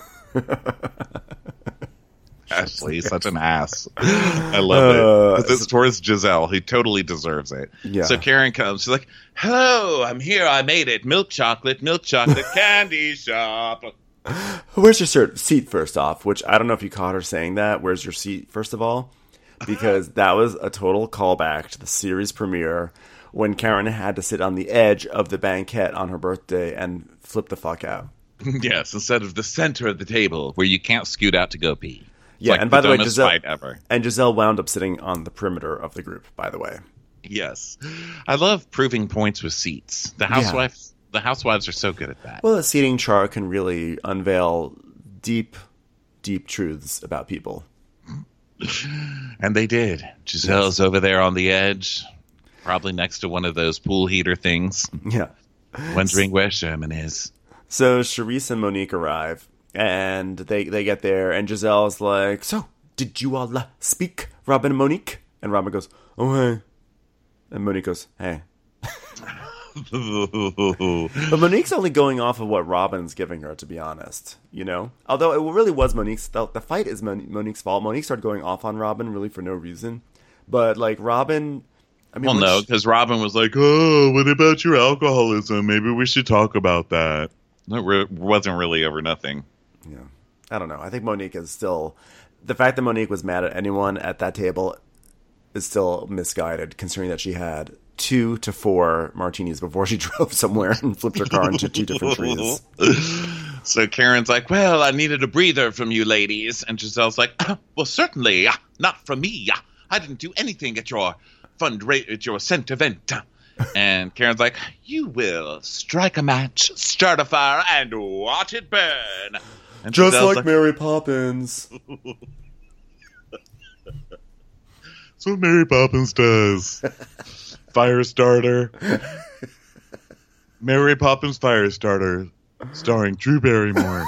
Ashley, such an ass. I love Uh, it. 'Cause it's towards Giselle. He totally deserves it. Yeah. So Karen comes. She's like, hello, I'm here. I made it. Milk chocolate, milk chocolate, candy shop. Where's your cert- seat, first off? Which I don't know if you caught her saying that. Where's your seat, first of all? Because that was a total callback to the series premiere when Karen had to sit on the edge of the banquette on her birthday and flip the fuck out. Yes, instead of the center of the table where you can't scoot out to go pee. It's Yeah, like and by the way, dumbest Giselle, fight ever. and Giselle wound up sitting on the perimeter of the group, by the way. Yes. I love proving points with seats. The housewives the housewives are so good at that. Well, a seating chart can really unveil deep, deep truths about people. And they did. Giselle's over there on the edge, probably next to one of those pool heater things, Yeah. wondering where Sherman is. So Charisse and Monique arrive, and they they get there, and Giselle's like, "So, did you all uh, speak, Robin and Monique?" And Robin goes, "Oh, hey." And Monique goes, "Hey." But Monique's only going off of what Robin's giving her, to be honest. You know? Although it really was Monique's... The, the fight is Mon- Monique's fault. Monique started going off on Robin, really, for no reason. But, like, Robin... I mean, Well, when no, she- because Robin was like, oh, what about your alcoholism? Maybe we should talk about that. It re- wasn't really over nothing. Yeah. I don't know. I think Monique is still... The fact that Monique was mad at anyone at that table is still misguided, considering that she had two to four martinis before she drove somewhere and flipped her car into two different trees. So Karen's like, well, I needed a breather from you ladies. And Giselle's like, well, certainly, uh, not from me. Uh, I didn't do anything at your fundraiser, at your cent event. And Karen's like, you will strike a match, start a fire, and watch it burn. And Just Giselle's like Mary Poppins. That's what Mary Poppins does. Firestarter. Mary Poppins Firestarter, starring Drew Barrymore.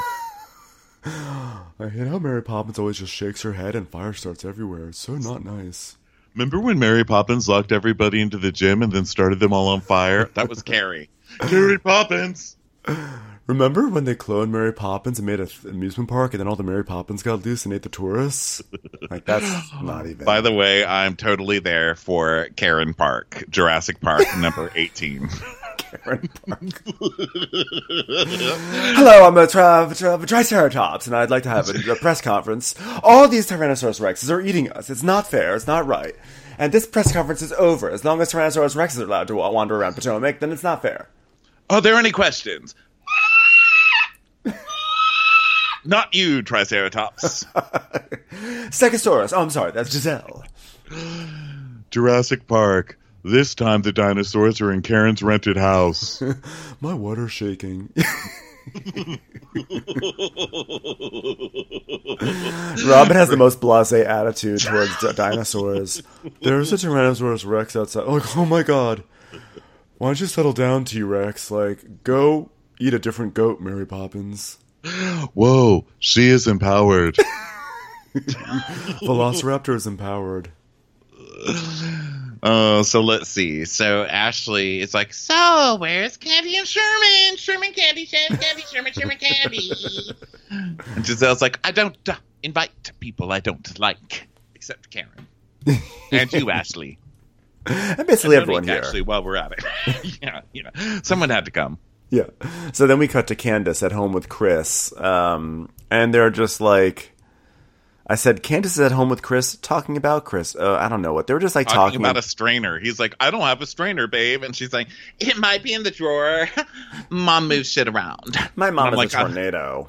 I hate how Mary Poppins always just shakes her head and fire starts everywhere. It's so not nice. Remember when Mary Poppins locked everybody into the gym and then started them all on fire? That was Carrie. Mary Poppins. Remember when they cloned Mary Poppins and made an amusement park, and then all the Mary Poppins got loose and ate the tourists? Like, that's not even... By the way, I'm totally there for Karen Park, Jurassic Park, number eighteen. Karen Park. Hello, I'm a, tri- tri- Triceratops, and I'd like to have a, a press conference. All these Tyrannosaurus Rexes are eating us. It's not fair. It's not right. And this press conference is over. As long as Tyrannosaurus Rexes are allowed to wander around Potomac, then it's not fair. Are there any questions? Not you, Triceratops. Stegosaurus. Oh, I'm sorry. That's Giselle. Jurassic Park. This time the dinosaurs are in Karen's rented house. My water's shaking. Robin has the most blasé attitude towards d- dinosaurs. There's a Tyrannosaurus Rex outside. Like, oh my god. Why don't you settle down, T-Rex? Like, go eat a different goat, Mary Poppins. Whoa, she is empowered. Velociraptor is empowered. Oh, so let's see. So Ashley is like, so where's Candy and Sherman? Sherman Candy, Sherman Candy, Sherman, Sherman Candy. And Giselle's like, I don't uh, invite people I don't like, except Karen. And you, Ashley. And basically and everyone Monique, here. Actually, while we're at it. yeah, yeah. Someone had to come. Yeah. So then we cut to Candace at home with Chris. Um, and they're just like... I said, Candace is at home with Chris, talking about Chris. Uh, I don't know what. They were just like talking, talking about a strainer. He's like, I don't have a strainer, babe. And she's like, it might be in the drawer. Mom moves shit around. My mom is like, a tornado.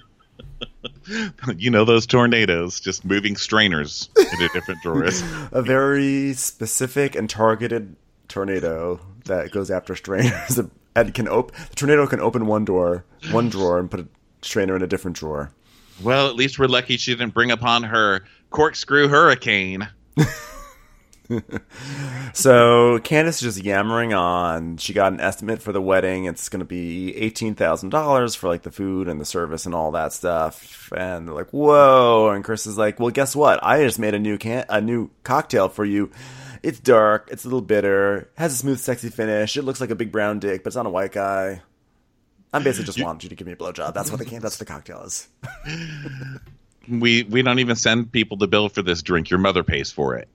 You know those tornadoes, just moving strainers into different drawers. A very specific and targeted tornado that goes after strainers. And can op- the tornado can open one door, one drawer, and put a strainer in a different drawer. Well, at least we're lucky she didn't bring upon her corkscrew hurricane. So Candace is just yammering on. She got an estimate for the wedding. It's going to be eighteen thousand dollars for like the food and the service and all that stuff. And they're like, whoa. And Chris is like, well, guess what? I just made a new can- a new cocktail for you. It's dark. It's a little bitter. Has a smooth, sexy finish. It looks like a big brown dick, but it's not a white guy. I'm basically just wanting you to give me a blowjob. That's what the can- that's what the cocktail is. we we don't even send people the bill for this drink. Your mother pays for it.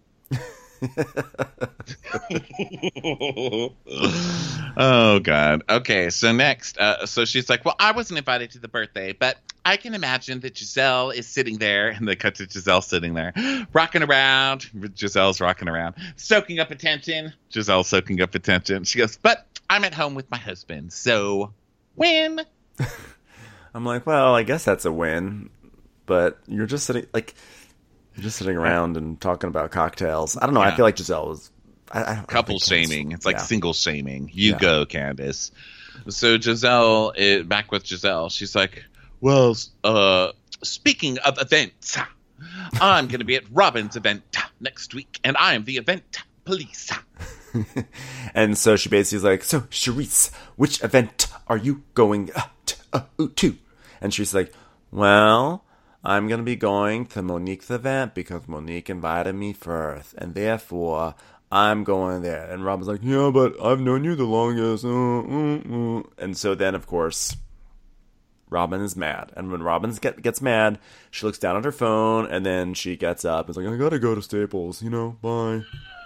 Oh God. Okay, so next, uh, so she's like, well, I wasn't invited to the birthday, but I can imagine that Giselle is sitting there, and they cut to Giselle sitting there, rocking around. Giselle's rocking around, soaking up attention. Giselle's soaking up attention. She goes, but I'm at home with my husband, so win. I'm like, well, I guess that's a win, but you're just sitting like. You're just sitting around and talking about cocktails. I don't know. Yeah. I feel like Giselle was... I, I don't Couple think shaming. It's like yeah. single shaming. You Yeah. go, Candace. So Giselle, eh, back with Giselle, she's like, well, uh, speaking of events, I'm going to be at Robin's event next week, and I am the event police. And so she basically is like, so, Charisse, which event are you going uh, t- uh, to? And she's like, well... I'm going to be going to Monique's event because Monique invited me first, and therefore I'm going there. And Robin's like, yeah, but I've known you the longest. Uh, uh, uh. And so then, of course, Robin is mad. And when Robin get, gets mad, she looks down at her phone, and then she gets up and is like, I got to go to Staples, you know, bye.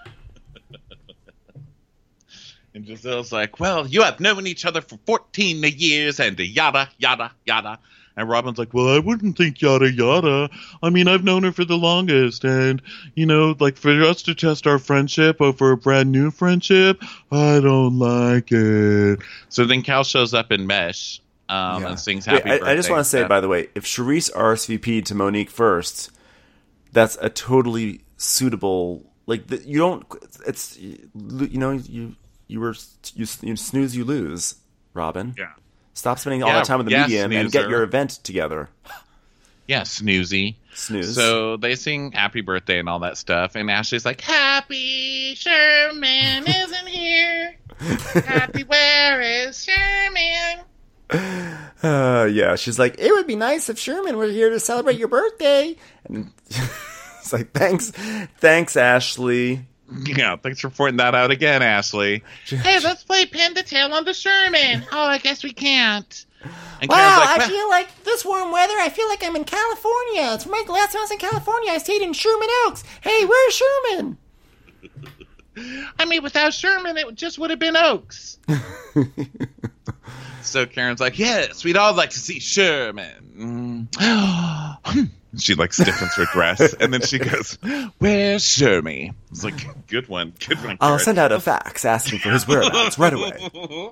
And Giselle's like, well, you have known each other for fourteen years, and yada, yada, yada. And Robin's like, well, I wouldn't think yada, yada. I mean, I've known her for the longest. And, you know, like for us to test our friendship over a brand new friendship, I don't like it. So then Cal shows up in Mesh um, Yeah. and sings Wait, happy I, birthday. I just want to say, stuff. by the way, if Charisse R S V P'd to Monique first, that's a totally suitable. Like the, you don't. It's you know you you were you, you snooze you lose, Robin. Yeah. Stop spending all Yeah, that time with the yeah, medium and get snoozer. your event together. Yeah, snoozy. Snooze. So they sing happy birthday and all that stuff. And Ashley's like, happy Sherman isn't here. Happy, where is Sherman? Uh, yeah, she's like, it would be nice if Sherman were here to celebrate your birthday. And it's like, thanks, thanks, Ashley. Yeah, thanks for pointing that out again, Ashley. Hey, let's play pin the tail on the Sherman. Oh, I guess we can't. And Wow, Karen's like, I "Well, feel like this warm weather, I feel like I'm in California. It's my last time I was in California. I stayed in Sherman Oaks. Hey, where's Sherman? I mean, without Sherman, it just would have been Oaks. So Karen's like, yes, we'd all like to see Sherman. Mm. She like stiffens her dress, and then she goes, where's Shermy? It's like, good one, good one, Karen. I'll send out a fax asking for his whereabouts right away.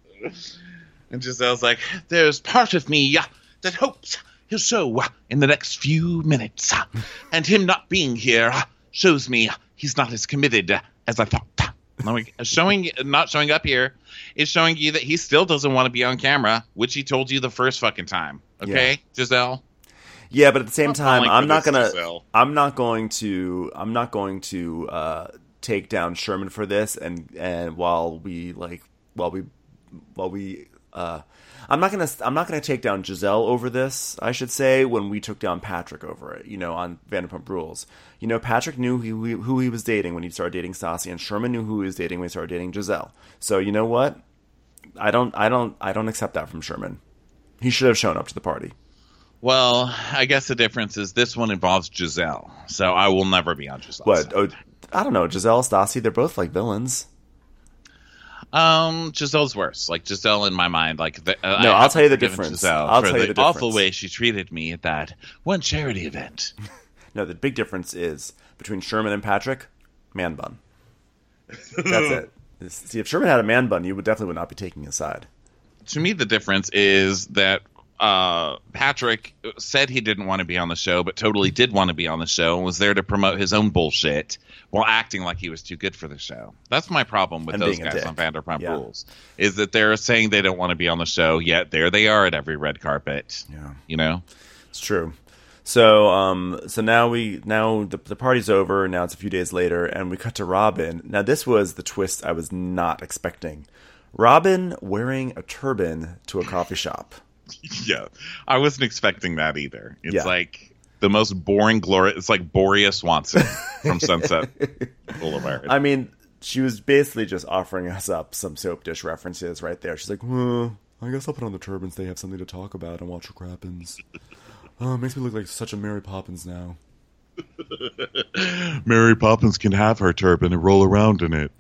And Giselle's like, there's part of me uh, that hopes he'll show uh, in the next few minutes. Uh, and him not being here uh, shows me uh, he's not as committed uh, as I thought. Like, showing, not showing up here is showing you that he still doesn't want to be on camera, which he told you the first fucking time. Okay, Yeah. Giselle? Yeah, but at the same I'm time, falling I'm for not this, gonna. Giselle. I'm not going to. I'm not going to uh, take down Sherman for this. And and while we like, while we, while we, uh, I'm not gonna. I'm not gonna take down Giselle over this. I should say when we took down Patrick over it. You know, on Vanderpump Rules. You know, Patrick knew who he, who he was dating when he started dating Stassi, and Sherman knew who he was dating when he started dating Giselle. So you know what? I don't. I don't. I don't accept that from Sherman. He should have shown up to the party. Well, I guess the difference is this one involves Giselle, so I will never be on Giselle's What? side. Oh, I don't know. Giselle, Stassi, they're both like villains. Um, Giselle's worse. Like Giselle in my mind, like the, uh, No, I I'll have tell you the forgiven difference. Giselle I'll for tell you the, the awful difference. way she treated me at that one charity event. No, the big difference is between Sherman and Patrick, man bun. That's it. See, if Sherman had a man bun, you would definitely would not be taking his side. To me, the difference is that uh, Patrick said he didn't want to be on the show, but totally did want to be on the show and was there to promote his own bullshit while acting like he was too good for the show. That's my problem with And those being a guys dick. on Vanderpump Yeah. Rules, is that they're saying they don't want to be on the show, yet there they are at every red carpet. Yeah. You know? It's true. So, um, so now we now the, the party's over. Now it's a few days later, and we cut to Robin. Now this was the twist I was not expecting. Robin wearing a turban to a coffee shop. Yeah. I wasn't expecting that either. It's Yeah. like the most boring glory. It's like Borea Swanson from Sunset Boulevard. I mean, she was basically just offering us up some soap dish references right there. She's like, well, I guess I'll put on the turbans. They have something to talk about and watch your crappins. Oh, it makes me look like such a Mary Poppins now. Mary Poppins can have her turban and roll around in it.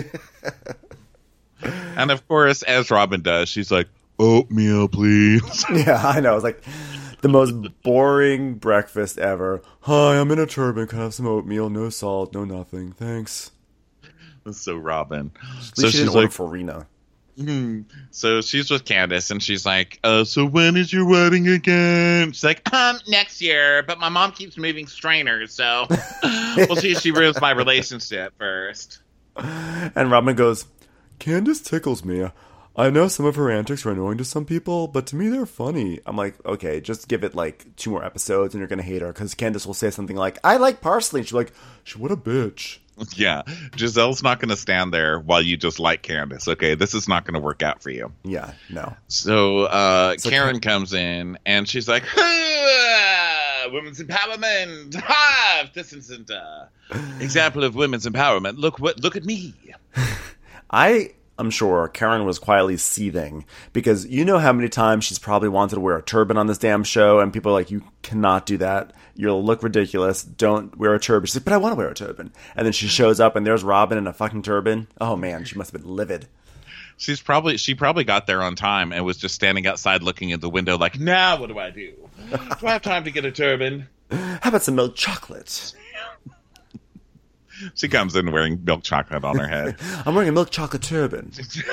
And of course, as Robin does, she's like, oatmeal, please. Yeah, I know. It's like the most boring breakfast ever. Hi, I'm in a turban. Can I have some oatmeal? No salt, no nothing. Thanks. That's so Robin. At least So she she's didn't order like, Farina. hmm. So she's with Candace, and she's like, uh, so when is your wedding again? She's like, Um, next year, but my mom keeps moving strainers, so we'll see if she ruins my relationship first. And Robin goes, Candace tickles me. I know some of her antics are annoying to some people, but to me they're funny. I'm like, okay, just give it like two more episodes and you're going to hate her. Because Candace will say something like, I like parsley. And she's like, what a bitch. Yeah, Giselle's not going to stand there while you just like Candace. Okay, this is not going to work out for you. Yeah, no. So, uh, So Karen Ka- comes in, and she's like, "Ah, women's empowerment. Ha! This isn't an example of women's empowerment. Look what, look at me." I am sure Karen was quietly seething because you know how many times she's probably wanted to wear a turban on this damn show, and people are like, you cannot do that. You'll look ridiculous. Don't wear a turban. She's like, but I want to wear a turban. And then she shows up, and there's Robin in a fucking turban. Oh, man, she must have been livid. She's probably she probably got there on time and was just standing outside looking at the window like, now what do I do? Do I have time to get a turban? How about some milk chocolate? She comes in wearing milk chocolate on her head. I'm wearing a milk chocolate turban.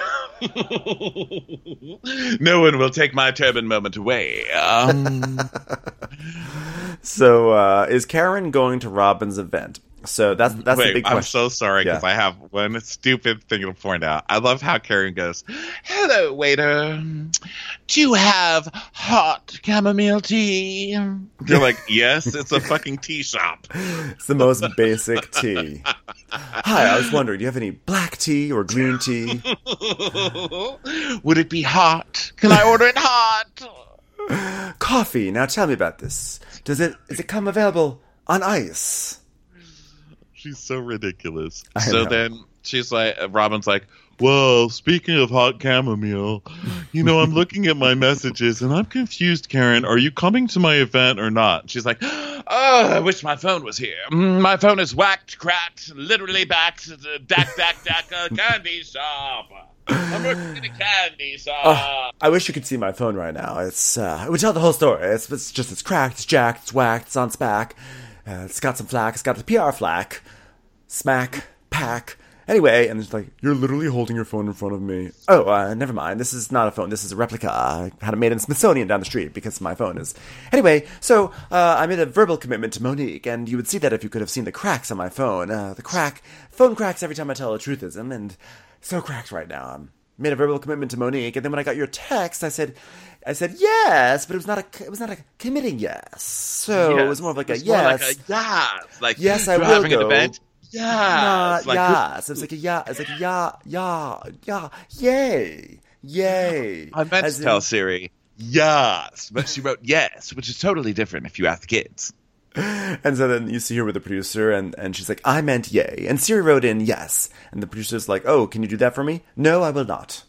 No one will take my turban moment away. Um, So, uh, is Karen going to Robin's event? So that's that's wait, the big I'm question. so sorry because Yeah. I have one stupid thing to point out. I love how Karen goes, "Hello, waiter. Do you have hot chamomile tea?" You're like, "Yes, it's a fucking tea shop." It's the most basic tea. Hi, I was wondering, do you have any black tea or green tea? Would it be hot? Can I order it hot? Coffee. Now tell me about this. Does it is it come available on ice? She's so ridiculous. I so know. then she's like, Robin's like, well, speaking of hot chamomile, you know, I'm looking at my messages and I'm confused, Karen. Are you coming to my event or not? She's like, oh, I wish my phone was here. Mm, my phone is whacked, cracked, literally backed, dack, dack, dack, a candy shop. I'm working in a candy shop. Oh, I wish you could see my phone right now. It's uh, it would tell the whole story. It's, it's just it's cracked, it's jacked, it's whacked, it's on spack. Uh, it's got some flack. It's got the P R flack. Smack, pack. Anyway, and it's like, you're literally holding your phone in front of me. Oh, uh, never mind. This is not a phone. This is a replica. I had it made in Smithsonian down the street because my phone is. Anyway, so uh, I made a verbal commitment to Monique, and you would see that if you could have seen the cracks on my phone. Uh, the crack, phone cracks every time I tell a truthism, and so cracked right now. I made a verbal commitment to Monique, and then when I got your text, I said, I said yes, but it was not a, it was not a committing yes. So Yes. it was more of like a It's more yes. like a yes. Like, Yes, I you're will having go. an event. Yeah. Not like, yes. It's like a yeah. It's like a yeah, yeah, yeah, yay, yay. I meant As to in- tell Siri yes, but she wrote yes, which is totally different if you ask kids. And so then you see her with the producer, and, and she's like, I meant yay. And Siri wrote in yes. And the producer's like, oh, can you do that for me? No, I will not.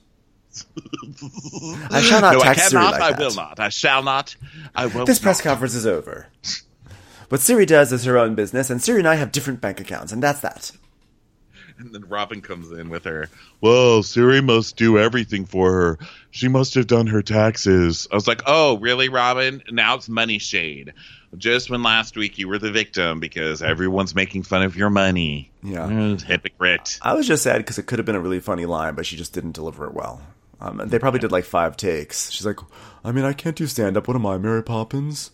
I shall not no, I text Siri cannot. like I that. will not. I shall not. I will. This press not. conference is over. What Siri does is her own business, and Siri and I have different bank accounts, and that's that. And then Robin comes in with her. Well, Siri must do everything for her. She must have done her taxes. I was like, oh, really, Robin? Now it's money shade. Just when last week you were the victim because everyone's making fun of your money. Yeah. Mm, hypocrite. I was just sad because it could have been a really funny line, but she just didn't deliver it well. Um, and they probably did like five takes. She's like, I mean, I can't do stand-up. What am I, Mary Poppins?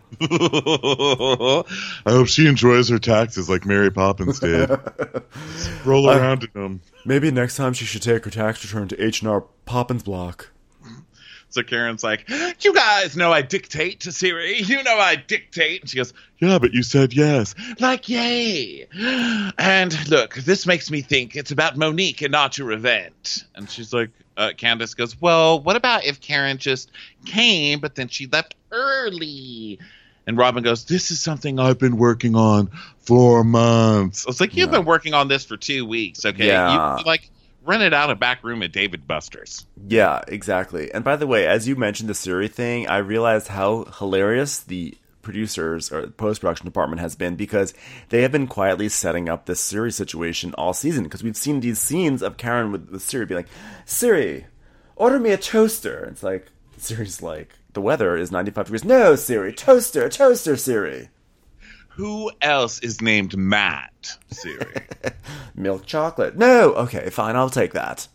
I hope she enjoys her taxes like Mary Poppins did. Roll around in them. Maybe next time she should take her tax return to H and R Poppins block. So Karen's like, you guys know I dictate to Siri. You know I dictate. And she goes, Yeah, but you said yes. like, yay. And look, this makes me think it's about Monique and not your event. And she's like, uh, Candace goes, well, what about if Karen just came, but then she left early? And Robin goes, this is something I've been working on for months. I was like, you've Yeah. been working on this for two weeks, okay? Yeah. You, like, rented out a back room at David Buster's. Yeah, exactly. And by the way, as you mentioned the Siri thing, I realized how hilarious the producers or post-production department has been because they have been quietly setting up this Siri situation all season because we've seen these scenes of Karen with, with Siri be like, Siri, order me a toaster. And it's like, Siri's like, the weather is ninety-five degrees. No, Siri, toaster, toaster, Siri. Who else is named Matt, Siri? Milk chocolate. No, okay, fine, I'll take that.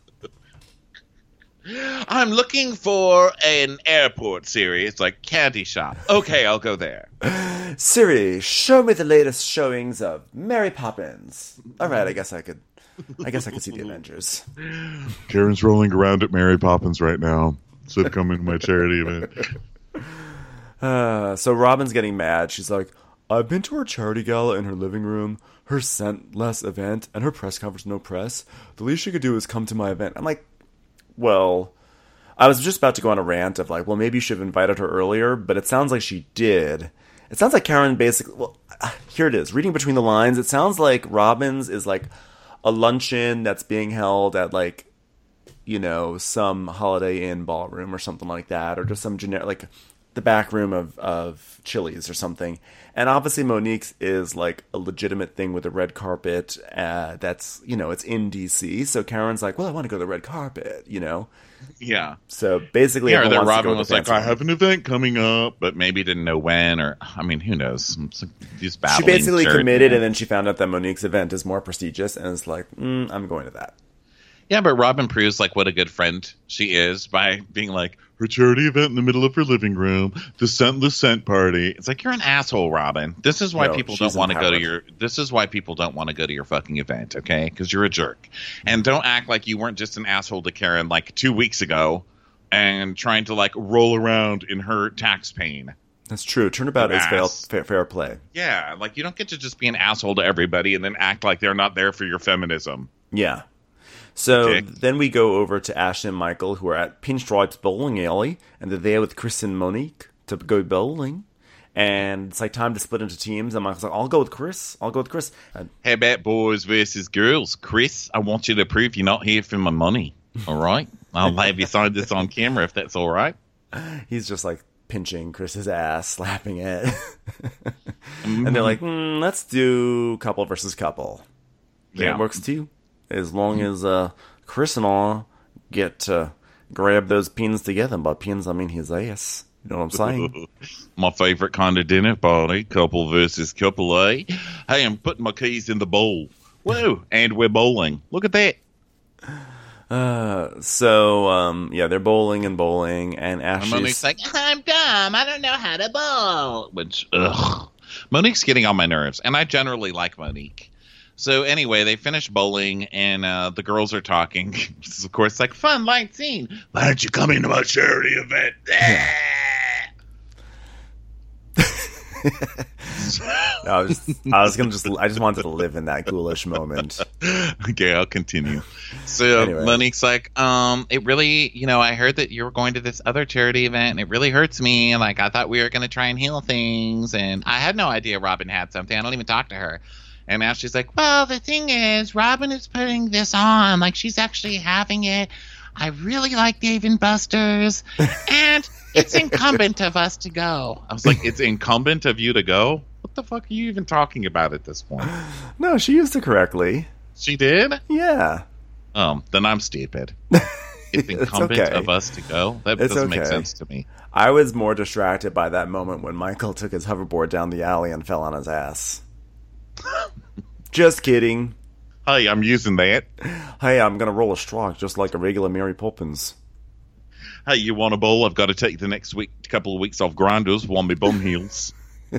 I'm looking for an airport, Siri. It's like candy shop. Okay, I'll go there. Siri, show me the latest showings of Mary Poppins. All right, I guess I could. I guess I could see the Avengers. Karen's rolling around at Mary Poppins right now. So come in my charity event. Uh, so Robin's getting mad. She's like, I've been to her charity gala in her living room, her scentless event, and her press conference, no press. The least she could do is come to my event. I'm like, well, I was just about to go on a rant of like, well, maybe you should have invited her earlier, but it sounds like she did. It sounds like Karen basically, well, here it is. Reading between the lines, it sounds like Robin's is like a luncheon that's being held at like, you know, some Holiday Inn ballroom or something like that, or just some generic, like the back room of, of Chili's or something. And obviously Monique's is like a legitimate thing with a red carpet uh, that's, you know, it's in D C. So Karen's like, well, I want to go to the red carpet, you know? Yeah. So basically, Yeah, or everyone that wants to go Robin to was the like, fancy I one. have an event coming up, but maybe didn't know when, or, I mean, who knows? It's like these She battling basically charity committed, and events. then she found out that Monique's event is more prestigious, and is like, mm, I'm going to that. Yeah, but Robin proves like what a good friend she is by being like, Her charity event in the middle of her living room. The scentless scent party. it's like you're an asshole, Robin. This is why No, people she's don't want to go to empowered. your. This is why people don't want to go to your fucking event, okay? Because you're a jerk, and don't act like you weren't just an asshole to Karen like two weeks ago, and trying to like roll around in her tax pain. That's true. Turnabout is fair, Ass. fair, fair play. Yeah, like you don't get to just be an asshole to everybody and then act like they're not there for your feminism. Yeah. So Okay. then we go over to Ashley and Michael, who are at Pinstripes Bowling Alley, and they're there with Chris and Monique to go bowling. And it's like time to split into teams. And Michael's like, I'll go with Chris. I'll go with Chris. And How about boys versus girls? Chris, I want you to prove you're not here for my money. All right? I'll have you sign this on camera if that's all right. he's just like pinching Chris's ass, slapping it. And they're like, mm, let's do couple versus couple. Yeah, Yeah. it works too. As long as uh, Chris and all get to grab those pins together. By pins, I mean his ass. You know what I'm saying? My favorite kind of dinner party, couple versus couple, eh? Hey, I'm putting my keys in the bowl. Whoa, and we're bowling. Look at that. Uh, so, um, yeah, they're bowling and bowling, and And Monique's Ashley's... like, I'm dumb. I don't know how to bowl. Which, ugh. Monique's getting on my nerves, and I generally like Monique. So anyway, they finish bowling, and uh, the girls are talking. This is, of course, like, fun, light scene. Why don't you come into my charity event? I was, I was gonna just, I just wanted to live in that ghoulish moment. Okay, I'll continue. So Anyway. Monique's like, um, it really, you know, I heard that you were going to this other charity event, and it really hurts me. And like, I thought we were going to try and heal things, and I had no idea Robin had something. I don't even talk to her. And now she's like, well, the thing is, Robin is putting this on. Like, she's actually having it. I really like Dave and Buster's, and it's incumbent of us to go. I was like, it's incumbent of you to go? What the fuck are you even talking about at this point? No, she used it correctly. She did? Yeah. Um, then I'm stupid. It's incumbent okay. of us to go? That It's doesn't make okay. sense to me. I was more distracted by that moment when Michael took his hoverboard down the alley and fell on his ass. Just kidding. Hey, I'm using that. Hey, I'm gonna roll a straw just like a regular Mary Poppins. Hey, you want a bowl? I've got to take the next week, couple of weeks off grinders while my bum heals.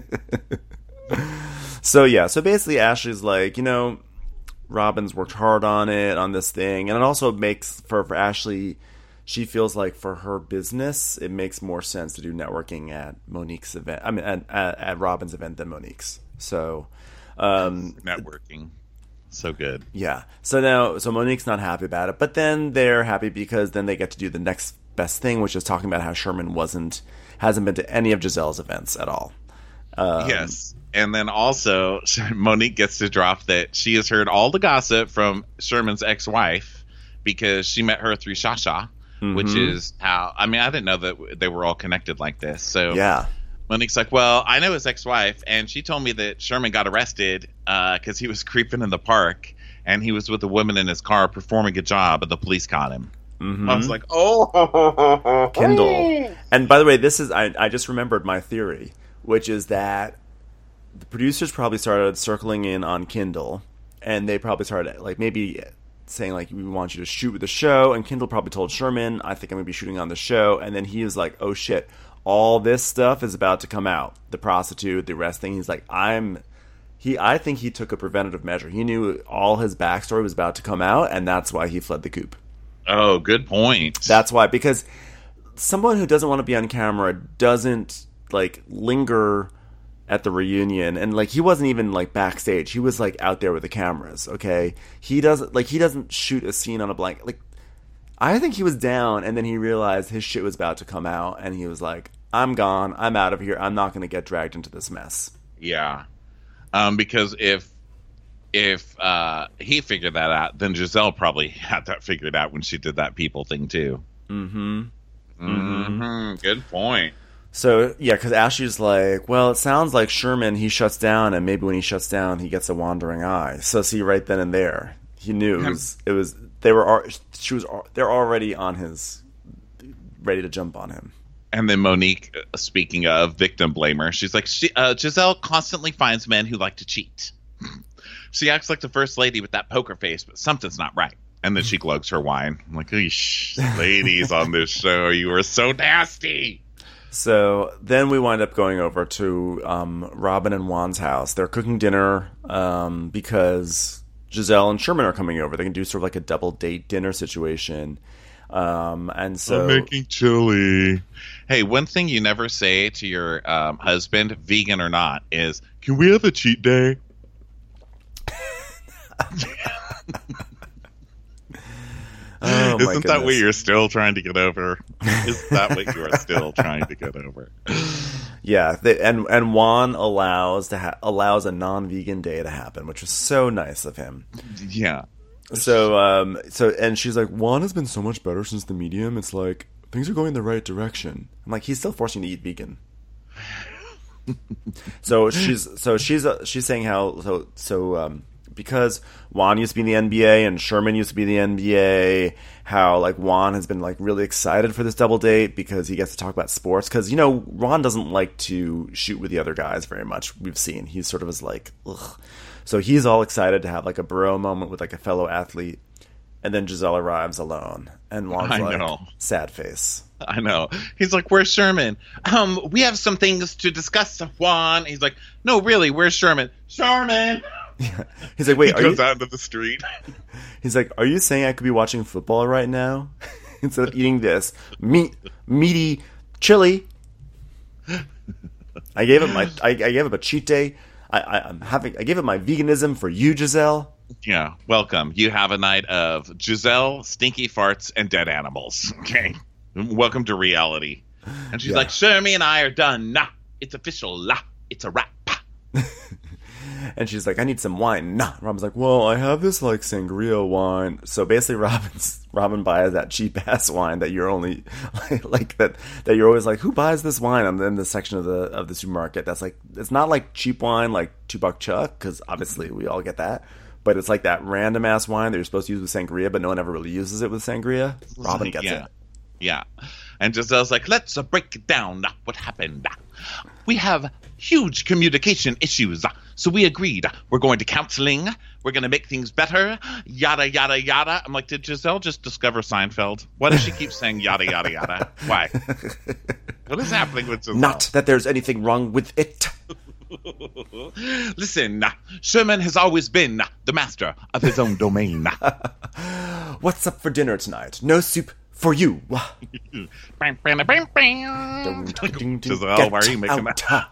So yeah, so basically Ashley's like, you know, Robin's worked hard on it, on this thing, and it also makes for, for Ashley, she feels like for her business, it makes more sense to do networking at Monique's event. I mean, at, at, at Robin's event than Monique's. So, um, Networking. So good. yeah. So now, so Monique's not happy about it, but then they're happy because then they get to do the next best thing, which is talking about how Sherman wasn't, hasn't been to any of Giselle's events at all. Um, Yes. And then also, Monique gets to drop that she has heard all the gossip from Sherman's ex-wife because she met her through Shasha, which Mhm. is how, I mean, I didn't know that they were all connected like this. So Yeah. Monique's like, well, I know his ex-wife, and she told me that Sherman got arrested because he was creeping in the park, and he was with a woman in his car performing a job, and the police caught him. Mhm. I was like, oh. Kindle. And by the way, this is I, I just remembered my theory, which is that the producers probably started circling in on Kindle, and they probably started like maybe saying like, we want you to shoot with the show, and Kindle probably told Sherman, I think I'm gonna be shooting on the show, and then he was like, oh shit, all this stuff is about to come out, the prostitute, the arrest thing. He's like, I'm he I think he took a preventative measure. He knew all his backstory was about to come out, and that's why he fled the coop. Oh, good point. That's why, because someone who doesn't want to be on camera doesn't like linger at the reunion, and like he wasn't even like backstage. He was like out there with the cameras. Okay, he doesn't like he doesn't shoot a scene on a blank. Like I think he was down, and then he realized his shit was about to come out, and he was like, "I'm gone. I'm out of here. I'm not going to get dragged into this mess." Yeah. Um, because if if uh, he figured that out, then Giselle probably had that figured out when she did that people thing too. Mm-hmm. Mm-hmm. Good point. So, yeah, because Ashley's like, well, it sounds like Sherman, he shuts down, and maybe when he shuts down, he gets a wandering eye. So, see, right then and there, he knew it was, it was they were, al- she was, al- they're already on his, ready to jump on him. And then Monique, uh, speaking of victim blamer, she's like, she, uh, Giselle constantly finds men who like to cheat. She acts like the first lady with that poker face, but something's not right. And then she glugs her wine. I'm like, eesh, ladies on this show, you are so nasty. So then we wind up going over to um, Robin and Juan's house. They're cooking dinner um, because Giselle and Sherman are coming over. They can do sort of like a double date dinner situation. Um, and so I'm making chili. Hey, one thing you never say to your um, husband, vegan or not, is, can we have a cheat day? Oh, my Isn't that what goodness. you're still trying to get over? Is that what you are still trying to get over? Yeah, they, and and Juan allows to ha- allows a non-vegan day to happen, which was so nice of him. Yeah. So, um, so and she's like, Juan has been so much better since the medium. It's like things are going the right direction. I'm like, he's still forcing you to eat vegan. so she's so she's uh, she's saying how so so um, because Juan used to be in the N B A and Sherman used to be in the N B A, how like Juan has been like really excited for this double date because he gets to talk about sports. Because you know Juan doesn't like to shoot with the other guys very much. We've seen he's sort of is like ugh. So he's all excited to have like a bro moment with like a fellow athlete, and then Giselle arrives alone, and Juan's I like know. sad face. I know. He's like, where's Sherman? Um, we have some things to discuss, Juan. He's like, no, really, where's Sherman? Sherman! Yeah. He's like, wait, he are goes you? out into the street. He's like, are you saying I could be watching football right now instead of eating this meat, meaty chili? I gave him my, I, I gave him a cheat day. I, I, I'm having, I gave him my veganism for you, Giselle. Yeah, welcome. You have a night of Giselle, stinky farts, and dead animals. Okay, welcome to reality. And she's Yeah. like, Shermy and I are done. Nah, it's official. La, it's a wrap. And she's like, I need some wine. Nah. Robin's like, well, I have this like sangria wine. So basically, Robin's Robin buys that cheap ass wine that you're only like, like that that you're always like, who buys this wine? I'm in the section of the of the supermarket that's like, it's not like cheap wine like two buck chuck, because obviously we all get that. But it's like that random ass wine that you're supposed to use with sangria, but no one ever really uses it with sangria. Robin gets yeah. it. Yeah. And Giselle's like, let's uh, break it down. Uh, what happened? Uh, we have huge communication issues. Uh, so we agreed. Uh, we're going to counseling. We're going to make things better. Yada, yada, yada. I'm like, did Giselle just discover Seinfeld? Why does she keep saying yada, yada, yada? Why? What is happening with Giselle? Not that there's anything wrong with it. Listen, uh, Sherman has always been uh, the master of his own domain. What's up for dinner tonight? No soup for you. Giselle, why are you making that?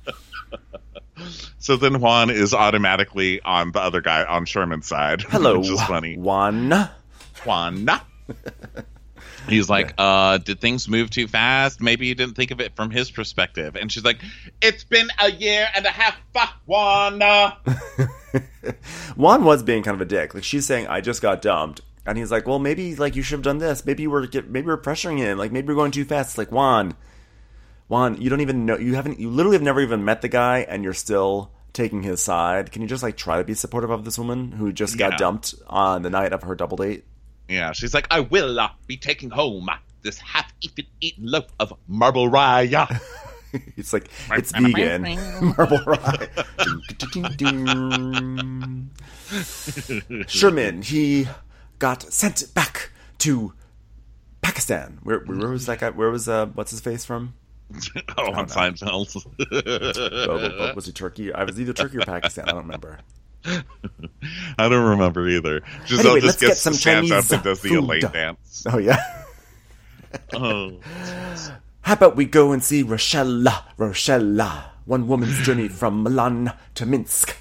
So then Juan is automatically on the other guy, on Sherman's side. Hello, which is funny. Juan. Juan. He's like, uh, did things move too fast? Maybe you didn't think of it from his perspective. And she's like, it's been a year and a half, fuck Juan. Juan was being kind of a dick. Like, she's saying, I just got dumped. And he's like, well, maybe like you should have done this. Maybe we're maybe we're pressuring him. Like, maybe we're going too fast. It's like, Juan, Juan, you don't even know. You haven't. You literally have never even met the guy, and you're still taking his side. Can you just like try to be supportive of this woman who just got Yeah. dumped on the night of her double date? Yeah, she's like, I will uh, be taking home uh, this half-eaten eaten loaf of marble rye. Yeah. It's like, it's vegan. Marble rye. Sherman, he got sent back to Pakistan. Where, where was that guy? Where was, uh, what's his face from? Oh, on Seinfeld. Oh, what was he, Turkey? I was either Turkey or Pakistan. I don't remember. I don't remember either. Giselle Anyway, just let's gets get some stands Chinese up and does the food. Elaine dance. Oh, yeah. Oh. How about we go and see Rochelle? Rochelle. One woman's journey from Milan to Minsk.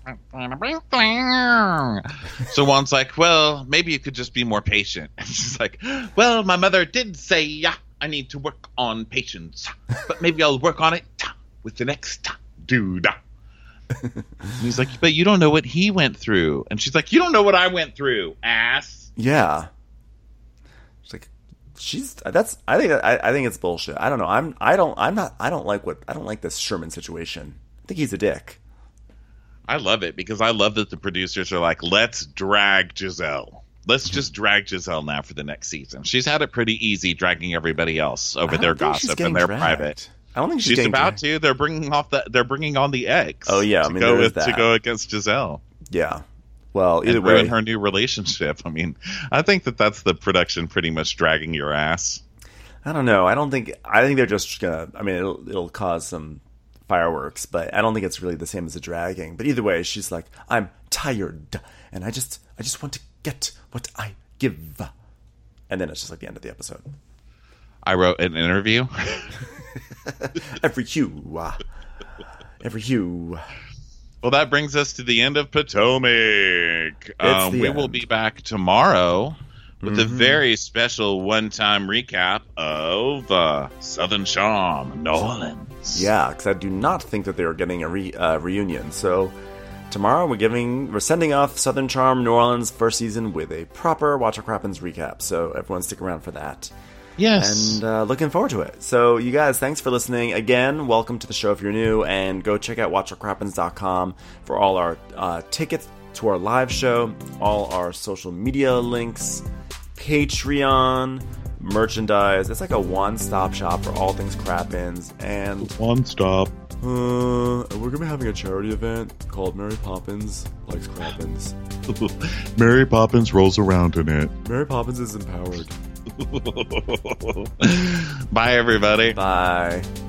So Juan's like, well, maybe you could just be more patient. And she's like, well, my mother did say yeah, I need to work on patience, but maybe I'll work on it with the next dude. And he's like, but you don't know what he went through. And she's like, you don't know what I went through, ass. Yeah. She's like, she's that's. I think I, I think it's bullshit. I don't know. I'm. I don't. I'm not. I don't like what. I don't like this Sherman situation. I think he's a dick. I love it because I love that the producers are like, let's drag Giselle. Let's just drag Giselle now for the next season. She's had it pretty easy dragging everybody else over their gossip and their dragged. private. I don't think she's, She's getting about dragged. to. They're bringing off the. They're bringing on the eggs. Oh, yeah, I to mean, go there is with, to that. go against Giselle Yeah. Well, either and way, ruin her new relationship. I mean, I think that that's the production pretty much dragging your ass. I don't know. I don't think. I think they're just gonna. I mean, it'll it'll cause some fireworks, but I don't think it's really the same as the dragging. But either way, she's like, I'm tired, and I just I just want to get what I give. And then it's just like the end of the episode. I wrote an interview. Every hue, uh, every hue. Well, that brings us to the end of Potomac. Um, the we end. will be back tomorrow with Mm-hmm. a very special one-time recap of uh, Southern Charm, New Orleans. Yeah, because I do not think that they are getting a re- uh, reunion. So tomorrow we're giving, we're sending off Southern Charm New Orleans first season with a proper Watch What Crappens recap. So everyone stick around for that. Yes. And uh, looking forward to it. So you guys, thanks for listening. Again, welcome to the show if you're new, and go check out watch what crappens dot com for all our uh, tickets to our live show, all our social media links, Patreon, merchandise. It's like a one-stop shop for all things Crappens. And One stop. uh, we're going to be having a charity event called Mary Poppins Likes Crappens. Mary Poppins rolls around in it. Mary Poppins is empowered. Bye, everybody. Bye.